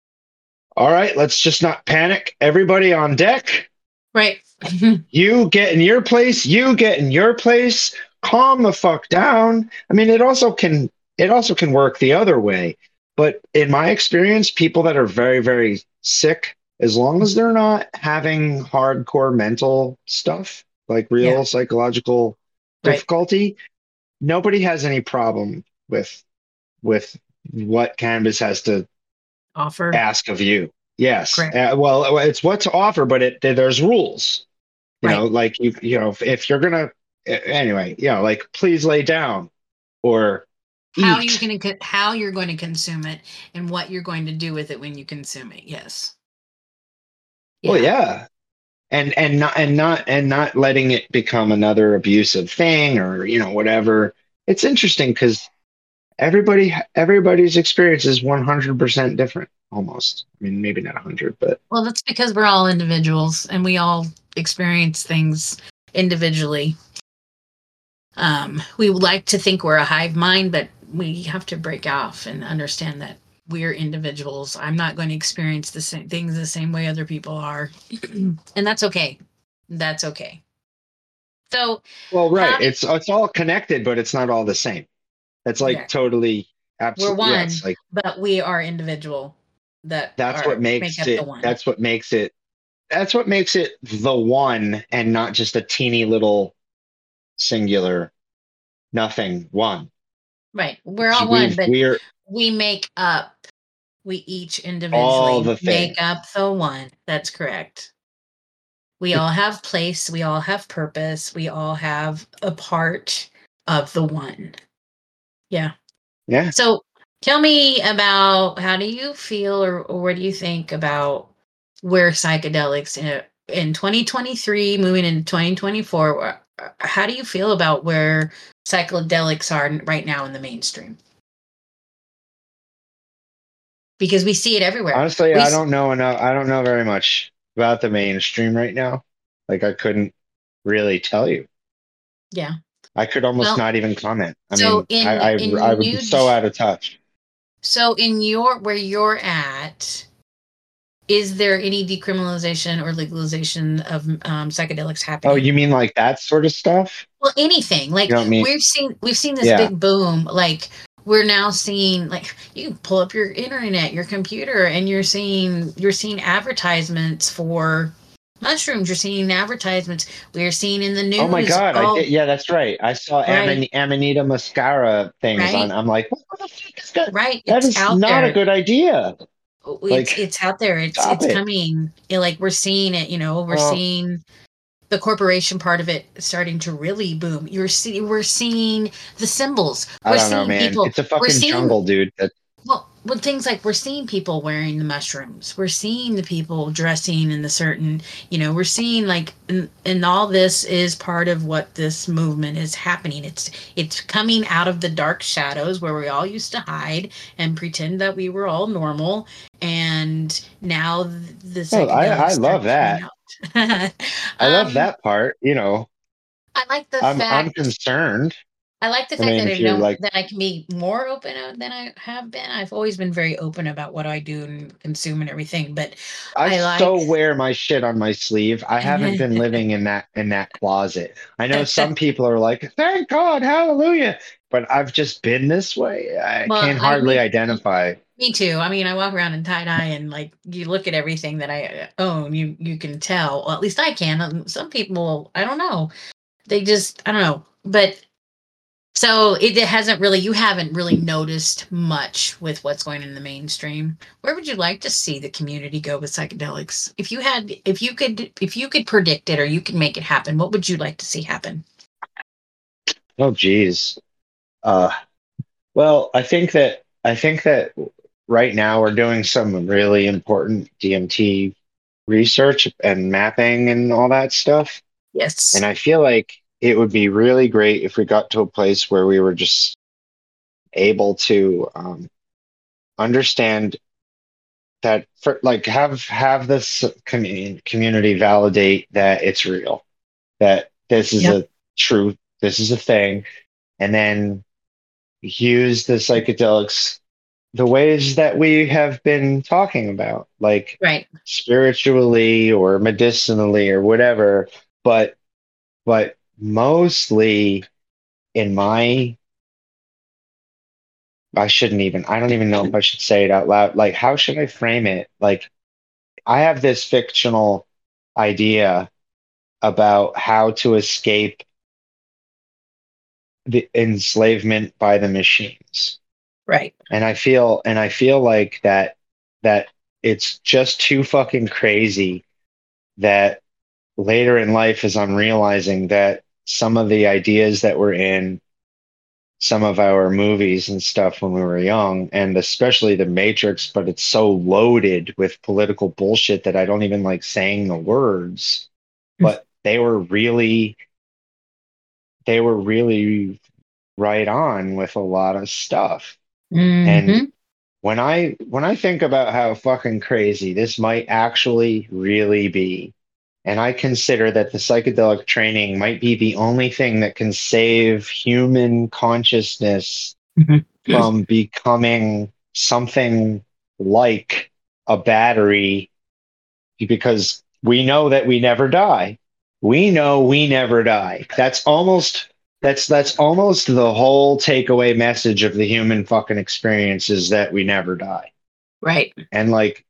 all right, let's just not panic, everybody on deck, Right. you get in your place, you get in your place, calm the fuck down. I mean, it also can it also can work the other way, but in my experience, people that are very, very sick, as long as they're not having hardcore mental stuff, like Yeah. real psychological Right. difficulty, nobody has any problem with with what cannabis has to Offer. ask of you. Yes, Correct. uh, well, it's what to offer, but it there's rules. You know, Right. like, you you know, if, if you're gonna anyway, you know, like, please lay down or How you're eat. going to how you're going to consume it and what you're going to do with it when you consume it. Yes. Well, Yeah. yeah, and and not and not and not letting it become another abusive thing, or, you know, whatever. It's interesting because everybody everybody's experience is one hundred percent different, almost. I mean, maybe not one hundred, but Well, that's because we're all individuals and we all experience things individually. Um, we would like to think we're a hive mind, but we have to break off and understand that we're individuals. I'm not going to experience the same things the same way other people are. And that's okay. That's okay. So, Well, right. how do It's it's all connected, but it's not all the same. It's like yeah, totally we're absolutely yes. one, Like but we are individual that that's what are make makes up the it. one. That's what makes it. That's what makes it the one, and not just a teeny little singular nothing one. Right. We're all one, We've but we're we make up we each all individually the make things. up the one. That's correct. We all have place, we all have purpose, we all have a part of the one. Yeah. Yeah. So tell me about how do you feel or, or what do you think about where psychedelics in, in twenty twenty-three moving into twenty twenty-four, how do you feel about where psychedelics are right now in the mainstream? Because we see it everywhere. Honestly, We I don't know enough. I don't know very much about the mainstream right now. Like I couldn't really tell you. yeah. I could almost Well, not even comment. I so mean, I in I, I in would be new so out of touch. so in your where you're at, is there any decriminalization or legalization of um, psychedelics Oh, happening? you mean like that sort of stuff? Well, anything. You Like don't mean, we've seen we've seen this yeah. big boom. Like we're now seeing like you can pull up your internet, your computer, and you're seeing you're seeing advertisements for mushrooms. You're seeing advertisements. We're seeing in the Oh my news. God, I Oh, did. Yeah, that's right. I saw right, Aman- Amanita muscara things on. right, I'm like, what the fuck is that? right. That It's is out not a there. good idea. It's Like, it's out there. It's stop it's it. coming. You know, like we're seeing it. You know, we're Well, seeing the corporation part of it starting to really boom. You're see, we're seeing the symbols. I We're don't know, seeing man. people. It's a We're fucking seeing jungle, dude. That, well, with things like we're seeing people wearing the mushrooms. We're seeing the people dressing in the certain. You know, we're seeing like, and, and all this is part of what this movement is happening. It's it's coming out of the dark shadows where we all used to hide and pretend that we were all normal, and now the oh, I I psychedelics are love coming that. out. I love um, that part. You know, I like the I'm I'm fact concerned. I like the I fact mean, that I if you're know like, that I can be more open uh, than I have been. I've always been very open about what I do and consume and everything, but I I like so wear my shit on my sleeve. I haven't been living in that in that closet. I know some people are like, "Thank God, hallelujah," but I've just been this way. I well, can I hardly me identify. me too. I mean, I walk around in tie dye and like you look at everything that I uh, own, you you can tell. Well, at least I can. Um, Some people, I don't know. They just I don't know. But so it hasn't really, you haven't really noticed much with what's going in the mainstream. Where would you like to see the community go with psychedelics? If you had, if you could, if you could predict it or you could make it happen, what would you like to see happen? Oh, geez. Uh, well, I think that I think that right now we're doing some really important D M T research and mapping and all that stuff. And Yes. I feel like it would be really great if we got to a place where we were just able to um, understand that, for like, have have this community community validate that it's real, that this is Yep. a truth, this is a thing, and then use the psychedelics the ways that we have been talking about, like Right. spiritually or medicinally or whatever, but but mostly in my I shouldn't even I don't even know if I should say it out loud. Like, how should I frame it? Like, I have this fictional idea about how to escape the enslavement by the machines. Right. And I feel and I feel like that that it's just too fucking crazy that later in life, as I'm realizing that some of the ideas that were in some of our movies and stuff when we were young, and especially The Matrix, but it's so loaded with political bullshit that I don't even like saying the words. But they were really, they were really right on with a lot of stuff. And Mm-hmm. when I when I think about how fucking crazy this might actually really be, and I consider that the psychedelic training might be the only thing that can save human consciousness Mm-hmm. from becoming something like a battery, because we know that we never die. We know we never die. That's almost that's that's almost the whole takeaway message of the human fucking experience, is that we never die. Right. And like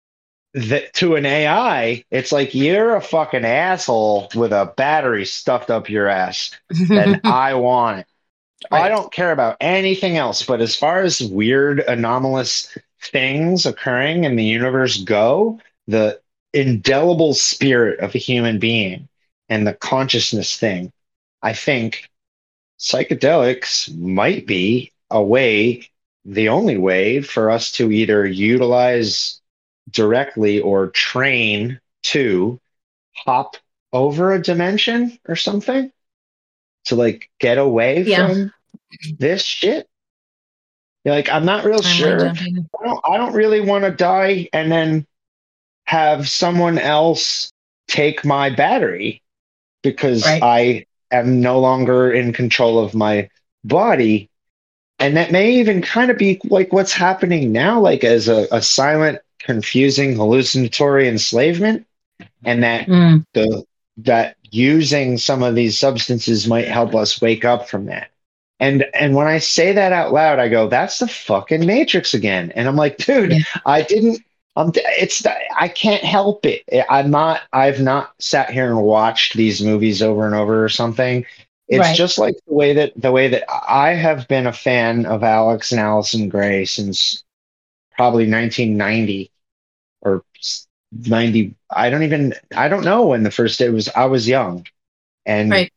that, to an A I, it's like, you're a fucking asshole with a battery stuffed up your ass, then I want it. Right. I don't care about anything else. But as far as weird, anomalous things occurring in the universe go, the indelible spirit of a human being and the consciousness thing, I think psychedelics might be a way, the only way for us to either utilize directly or train to hop over a dimension or something, to like get away Yeah. from this shit. You're like, I'm not real Timeline sure. jumping. I don't, I don't really want to die and then have someone else take my battery, because Right. I am no longer in control of my body. And that may even kind of be like what's happening now, like as a, a silent, confusing, hallucinatory enslavement. And that Mm. the that using some of these substances might help us wake up from that. And and when I say that out loud, I go, that's the fucking Matrix again. And I'm like, dude, Yeah. I didn't. Um, it's I can't help it. I'm not. I've not sat here and watched these movies over and over or something. It's Right. just like the way that the way that I have been a fan of Alex and Allison Gray since probably nineteen ninety or ninety. I don't even. I don't know when the first day was. I was young, and Right.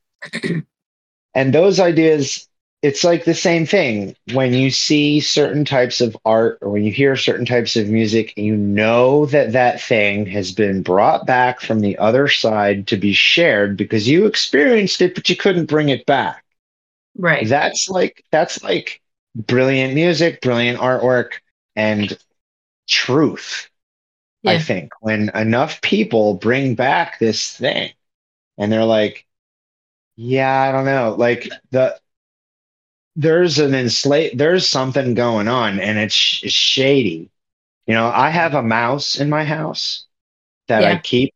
and those ideas, it's like the same thing when you see certain types of art or when you hear certain types of music, and you know that that thing has been brought back from the other side to be shared because you experienced it but you couldn't bring it back. Right. That's like that's like brilliant music, brilliant artwork, and truth. I Yeah. think when enough people bring back this thing and they're like, yeah, I don't know, like the there's an enslave there's something going on, and it's, sh- it's shady. You know, I have a mouse in my house that I Yeah. keep,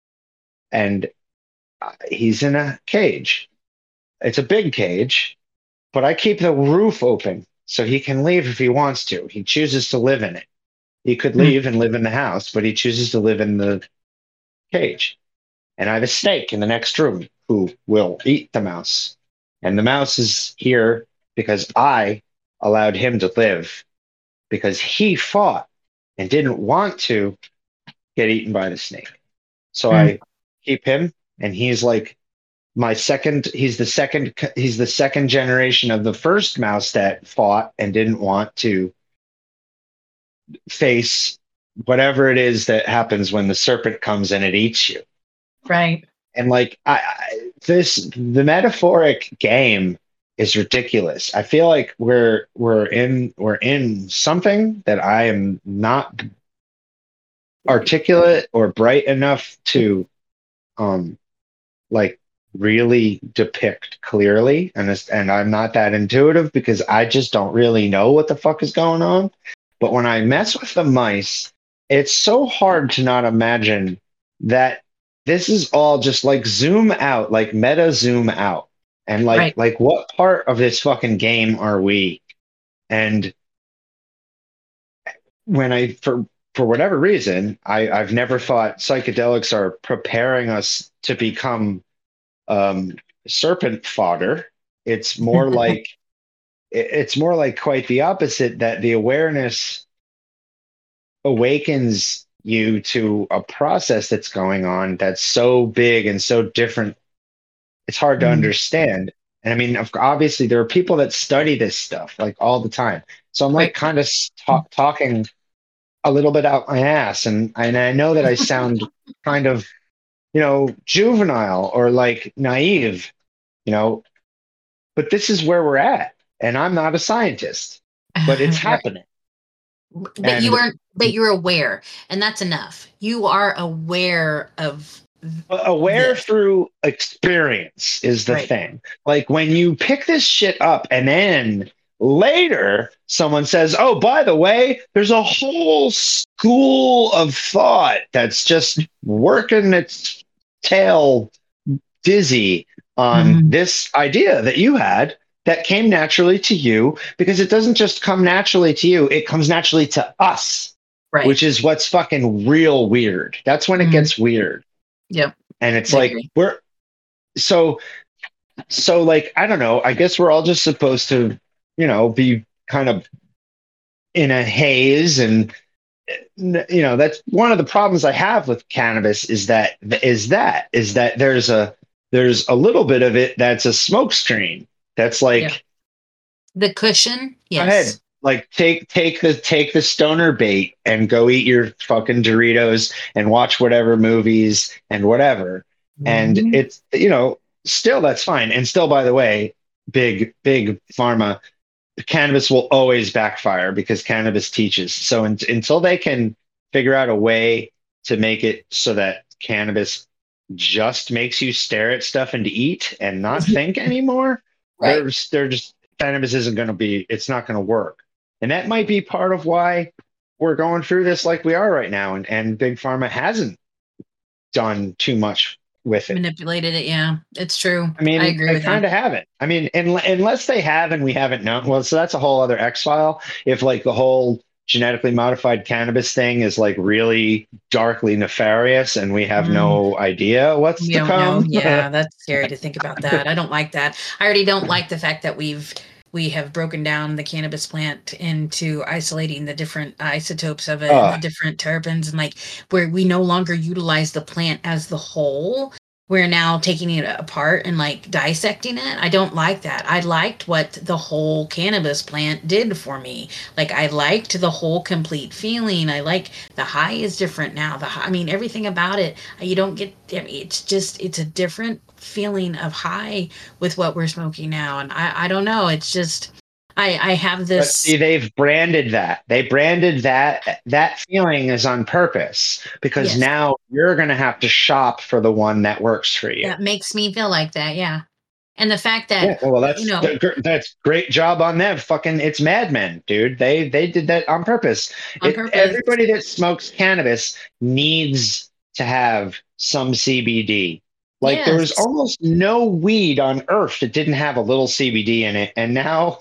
and uh, he's in a cage. It's a big cage, but I keep the roof open so he can leave if he wants to. He chooses to live in it. He could Mm. leave and live in the house, but he chooses to live in the cage. And I have a snake in the next room who will eat the mouse. And the mouse is here because I allowed him to live, because he fought and didn't want to get eaten by the snake. So Mm. I keep him, and he's like my second. He's the second. He's the second generation of the first mouse that fought and didn't want to face whatever it is that happens when the serpent comes and it eats you. Right. And like I, I this, the metaphoric game is ridiculous. I feel like we're we're in we're in something that I am not articulate or bright enough to um like really depict clearly, and it's, and I'm not that intuitive because I just don't really know what the fuck is going on. But when I mess with the mice, it's so hard to not imagine that this is all just like zoom out, like meta zoom out, and like Right. like what part of this fucking game are we? And when I for for whatever reason, I, I've never thought psychedelics are preparing us to become um, serpent fodder. It's more like it- it's more like quite the opposite, that the awareness awakens you to a process that's going on that's so big and so different. It's hard to Mm. understand. And I mean, of- obviously, there are people that study this stuff like all the time. So I'm like Right. kind of talk, talking a little bit out my ass, and and I know that I sound kind of, you know, juvenile or like naive, you know, but this is where we're at, and I'm not a scientist, but it's Right. happening. But you And aren't. But you're aware, and that's enough. You are aware of aware this. through experience is the Right. thing. Like when you pick this shit up and then later someone says, oh, by the way, there's a whole school of thought that's just working its tail dizzy on Mhm. this idea that you had that came naturally to you, because it doesn't just come naturally to you, it comes naturally to us, Right. which is what's fucking real weird. That's when it Mhm. gets weird. Yep. And it's I like, agree. we're so, so like, I don't know, I guess we're all just supposed to, you know, be kind of in a haze. And you know, that's one of the problems I have with cannabis is that is that is that there's a there's a little bit of it that's a smoke screen that's Yeah. like, The cushion, go ahead, yes. like take take the take the stoner bait and go eat your fucking Doritos and watch whatever movies and whatever. And Mhm. it's, you know, still that's fine. And still, by the way, big big pharma, cannabis will always backfire because cannabis teaches. So un- until they can figure out a way to make it so that cannabis just makes you stare at stuff and eat and not think anymore, Right. they're, they're just, cannabis isn't going to be, it's not going to work. And that might be part of why we're going through this like we are right now. And, and Big Pharma hasn't done too much with it. Manipulated it, yeah. It's true. I I mean, agree they with you. kind of haven't. I mean, un- unless they have and we haven't known. Well, so that's a whole other X file. If like the whole genetically modified cannabis thing is like really darkly nefarious and we have Mm. no idea what's We to don't know. come. Yeah, that's scary to think about that. I don't like that. I already don't like the fact that we've we have broken down the cannabis plant into isolating the different isotopes of it and the uh, different terpenes, and like where we no longer utilize the plant as the whole. We're now taking it apart and like dissecting it. I don't like that. I liked what the whole cannabis plant did for me. Like I liked the whole complete feeling. I like the high is different now. The high, I mean everything about it. You don't get. I mean, it's just it's a different feeling of high with what we're smoking now, and I I don't know. It's just I I have but this. see, they've branded that. They branded that that feeling is on purpose because Yes, now you're going to have to shop for the one that works for you. that makes me feel like that. Yeah, and the fact that Yeah, well, you that's know that's great job on them. Fucking, it's Mad Men, dude. They they did that on purpose. on It, purpose. everybody that smokes cannabis needs to have some C B D. Like there was Yes. almost no weed on earth that didn't have a little C B D in it, and now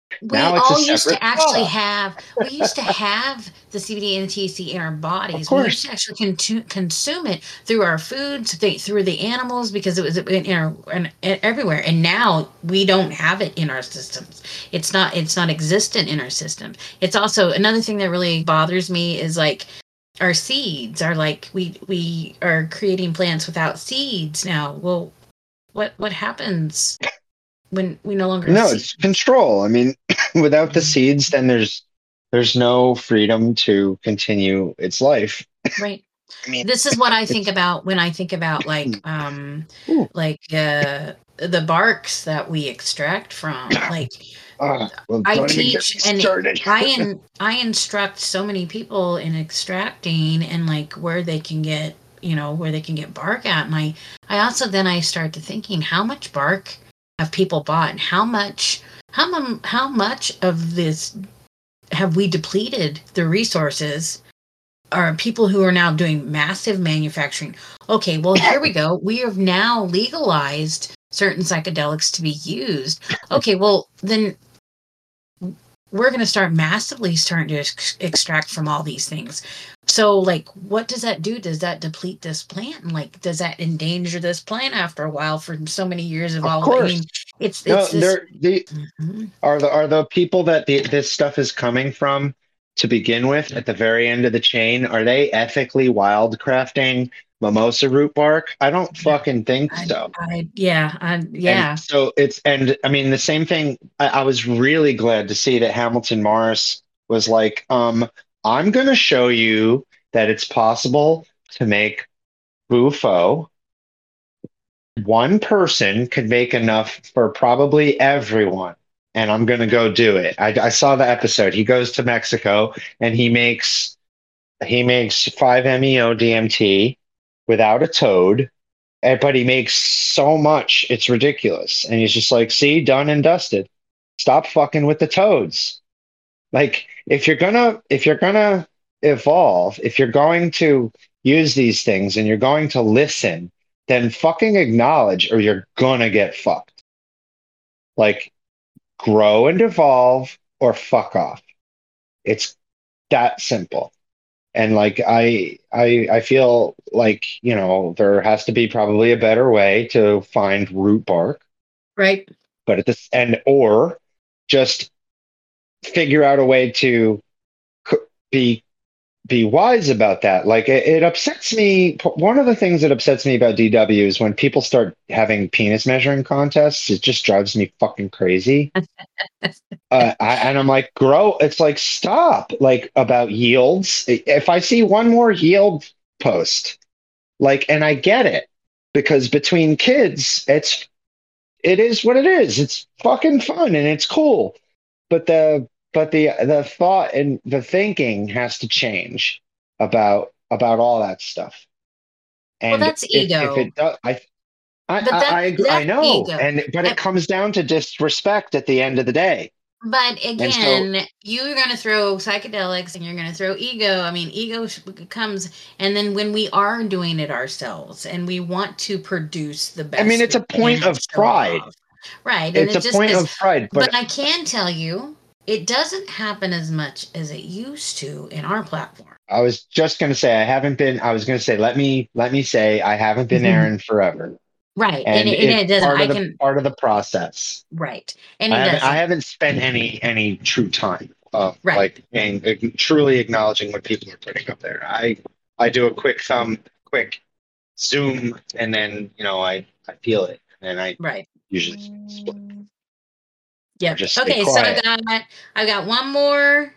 We now it's a all used separate to actually product. have we used to have the C B D and the T H C in our Of bodies. We used course, to actually con- consume it through our foods, th- through the animals, because it was in, in our in, in everywhere. And now we don't have it in our systems. It's not it's not existent in our system. It's also another thing that really bothers me is like our seeds are like we we are creating plants without seeds now. Well, what what happens when we no longer have no, it's seeds? control. I mean, without the seeds, then there's there's no freedom to continue its life. Right. I mean, This is what I think it's about when I think about like um ooh, like uh the barks that we extract from. Like ah, well, I don't even get teach me and started. I in I instruct so many people in extracting and like where they can get, you know, where they can get bark at. And I I also then I start to thinking how much bark have people bought and how much how mu- how much of this have we depleted the resources are people who are now doing massive manufacturing. Okay, well, here we go. We have now legalized certain psychedelics to be used. Okay, well, then we're going to start massively starting to ex- extract from all these things. So, like, what does that do? Does that deplete this plant? And like, does that endanger this plant after a while for so many years of Of all? I course. mean, it's No, it's this. they're the Mhm. are the are the people that the, this stuff is coming from to begin with at the very end of the chain. Are they ethically wildcrafting mimosa root bark? I don't fucking think I, so. I, yeah, I, And yeah. so it's and I mean the same thing. I, I was really glad to see that Hamilton Morris was like, um, I'm going to show you that it's possible to make bufo. One person could make enough for probably everyone, and I'm going to go do it. I, I saw the episode. He goes to Mexico and he makes he makes five meo D M T without a toad, eh, but he makes so much it's ridiculous. And he's just like, see, done and dusted. Stop fucking with the toads. Like if you're gonna if you're gonna evolve, if you're going to use these things and you're going to listen, then fucking acknowledge or you're gonna get fucked. Like grow and evolve or fuck off. It's that simple. And like I I I feel like, you know, there has to be probably a better way to find root bark, Right. but at this and or just figure out a way to c- be be wise about that. Like it, it upsets me. One of the things that upsets me about D W is when people start having penis measuring contests. It just drives me fucking crazy. Uh, I, and I'm like, grow. It's like, stop. Like about yields. If I see one more yield post, like, and I get it because between kids, it's it is what it is. It's fucking fun and it's cool. But the but the the thought and the thinking has to change about about all that stuff. Well, And that's if if ego. it does, I I But I that I, agree- I that's know, ego. and but Uh, it comes down to disrespect at the end of the day. But And so, again, you're going to throw psychedelics and you're going to throw ego. I mean, ego sh- comes, and then when we are doing it ourselves and we want to produce the I mean, best it's we a point can and of show pride. off. Right. And It's it a just point is, of pride, but but I can tell you, it doesn't happen as much as it used to in our platform. I was just going to say I haven't been. I was going to say let me let me say I haven't been Aaron forever, Right. And and it, and it's it doesn't, part I of the can, part of the process. right. And I it haven't I doesn't. haven't spent any any true time of Right. like and uh, truly acknowledging what people are putting up there. I I do a quick thumb, quick zoom, and then you know I I feel it, and I Right. usually split or Yep. just stay Okay. So I've quiet. got, I've got one more.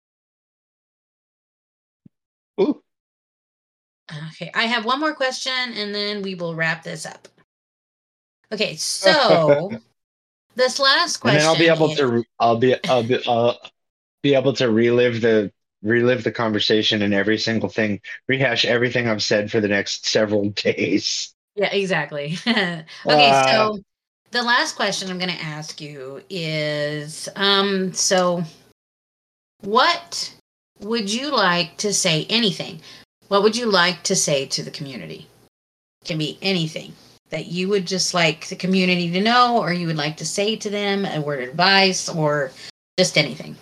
Ooh. Okay, I have one more question and then we will wrap this up. Okay, And so this last then I'll be question able is to I'll be I'll be I'll be able to relive the relive the conversation and every single thing, rehash everything I've said for the next several days. yeah, exactly. Okay, Uh, so the last question I'm going to ask you is um so what would you like to say anything? What would you like to say to the community? Can be anything that you would just like the community to know or you would like to say to them, a word of advice or just anything.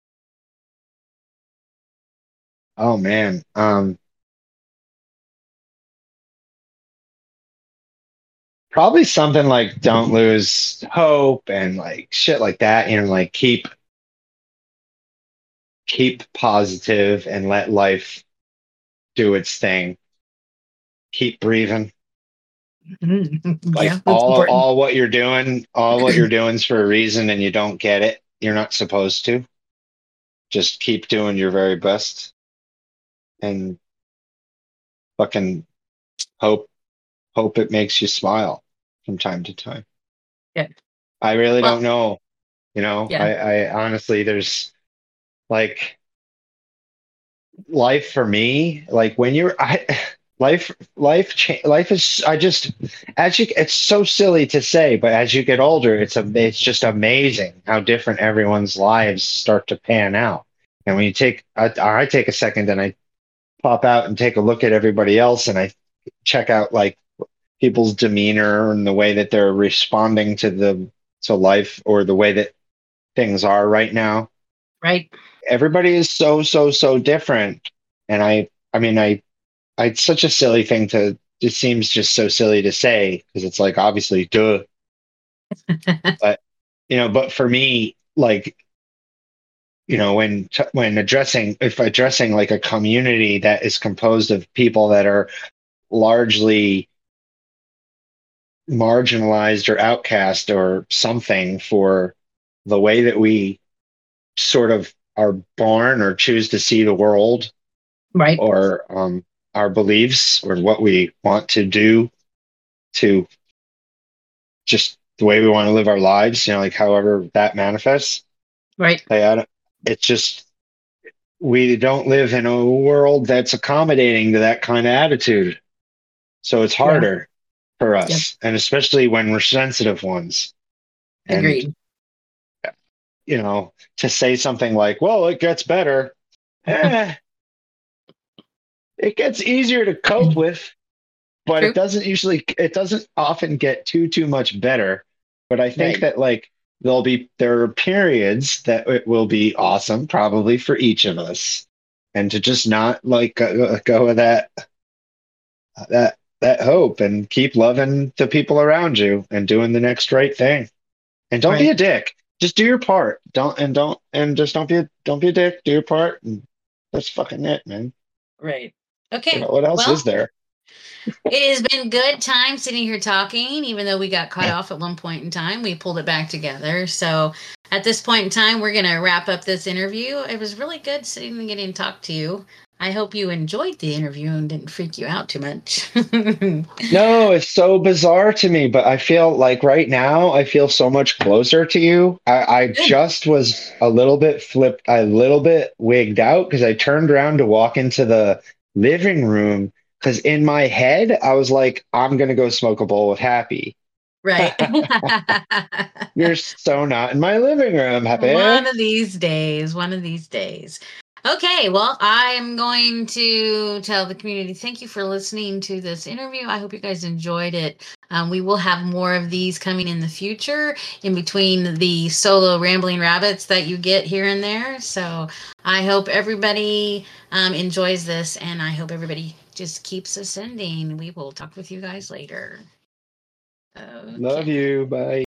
oh man. Um, probably something like don't lose hope and like shit like that. You know, like keep keep positive and let life do its thing. Keep breathing. Like Yeah, that's all important. all what you're doing, all what you're doing is for a reason and you don't get it. You're not supposed to. Just keep doing your very best and fucking hope hope it makes you smile from time to time. Yeah. I really Well, don't know. You know, yeah. I, I honestly there's like life for me, like when you're I life life cha- life is I just as you it's so silly to say, but as you get older, it's a it's just amazing how different everyone's lives start to pan out. And when you take I, I take a second and I pop out and take a look at everybody else and I check out like people's demeanor and the way that they're responding to the to life or the way that things are right now. Right. Everybody is so so so different, and I I mean I I it's such a silly thing to it seems just so silly to say because it's like obviously duh, but you know, but for me like you know when t- when addressing if addressing like a community that is composed of people that are largely marginalized or outcast or something for the way that we sort of are born or choose to see the world Right. or um, our beliefs or what we want to do to just the way we want to live our lives, you know, like however that manifests. Right. Like, I don't, it's just, we don't live in a world that's accommodating to that kind of attitude. So it's Yeah. harder for Yep. us, and especially when we're sensitive ones. And Agreed. you know, to say something like, well, it gets better. Eh, it gets easier to cope with, but it True. doesn't usually, it doesn't often get too, too much better. But I think Right. that like there'll be, there are periods that it will be awesome, probably for each of us. And to just not like go, go with that, that, that hope and keep loving the people around you and doing the next right thing. And don't be Right. a dick. Just do your part. Don't and don't and just don't be a don't be a dick. Do your part, and that's fucking it, man. Right. What, Okay. what else is Well, there? it has been good time sitting here talking, even though we got cut off at one point in time. We pulled it back together. So at this point in time, we're going to wrap up this interview. It was really good sitting and getting to talk to you. I hope you enjoyed the interview and didn't freak you out too much. No, it's so bizarre to me, but I feel like right now I feel so much closer to you. I, I Good. just was a little bit flipped, a little bit wigged out because I turned around to walk into the living room because in my head I was like, I'm gonna go smoke a bowl with Happy. Right. You're so not in my living room, One Happy. of these days, one of these days. Okay, well, I'm going to tell the community thank you for listening to this interview. I hope you guys enjoyed it. Um, we will have more of these coming in the future in between the solo rambling rabbits that you get here and there. So I hope everybody um, enjoys this, and I hope everybody just keeps ascending. We will talk with you guys later. Love Okay. you. Bye.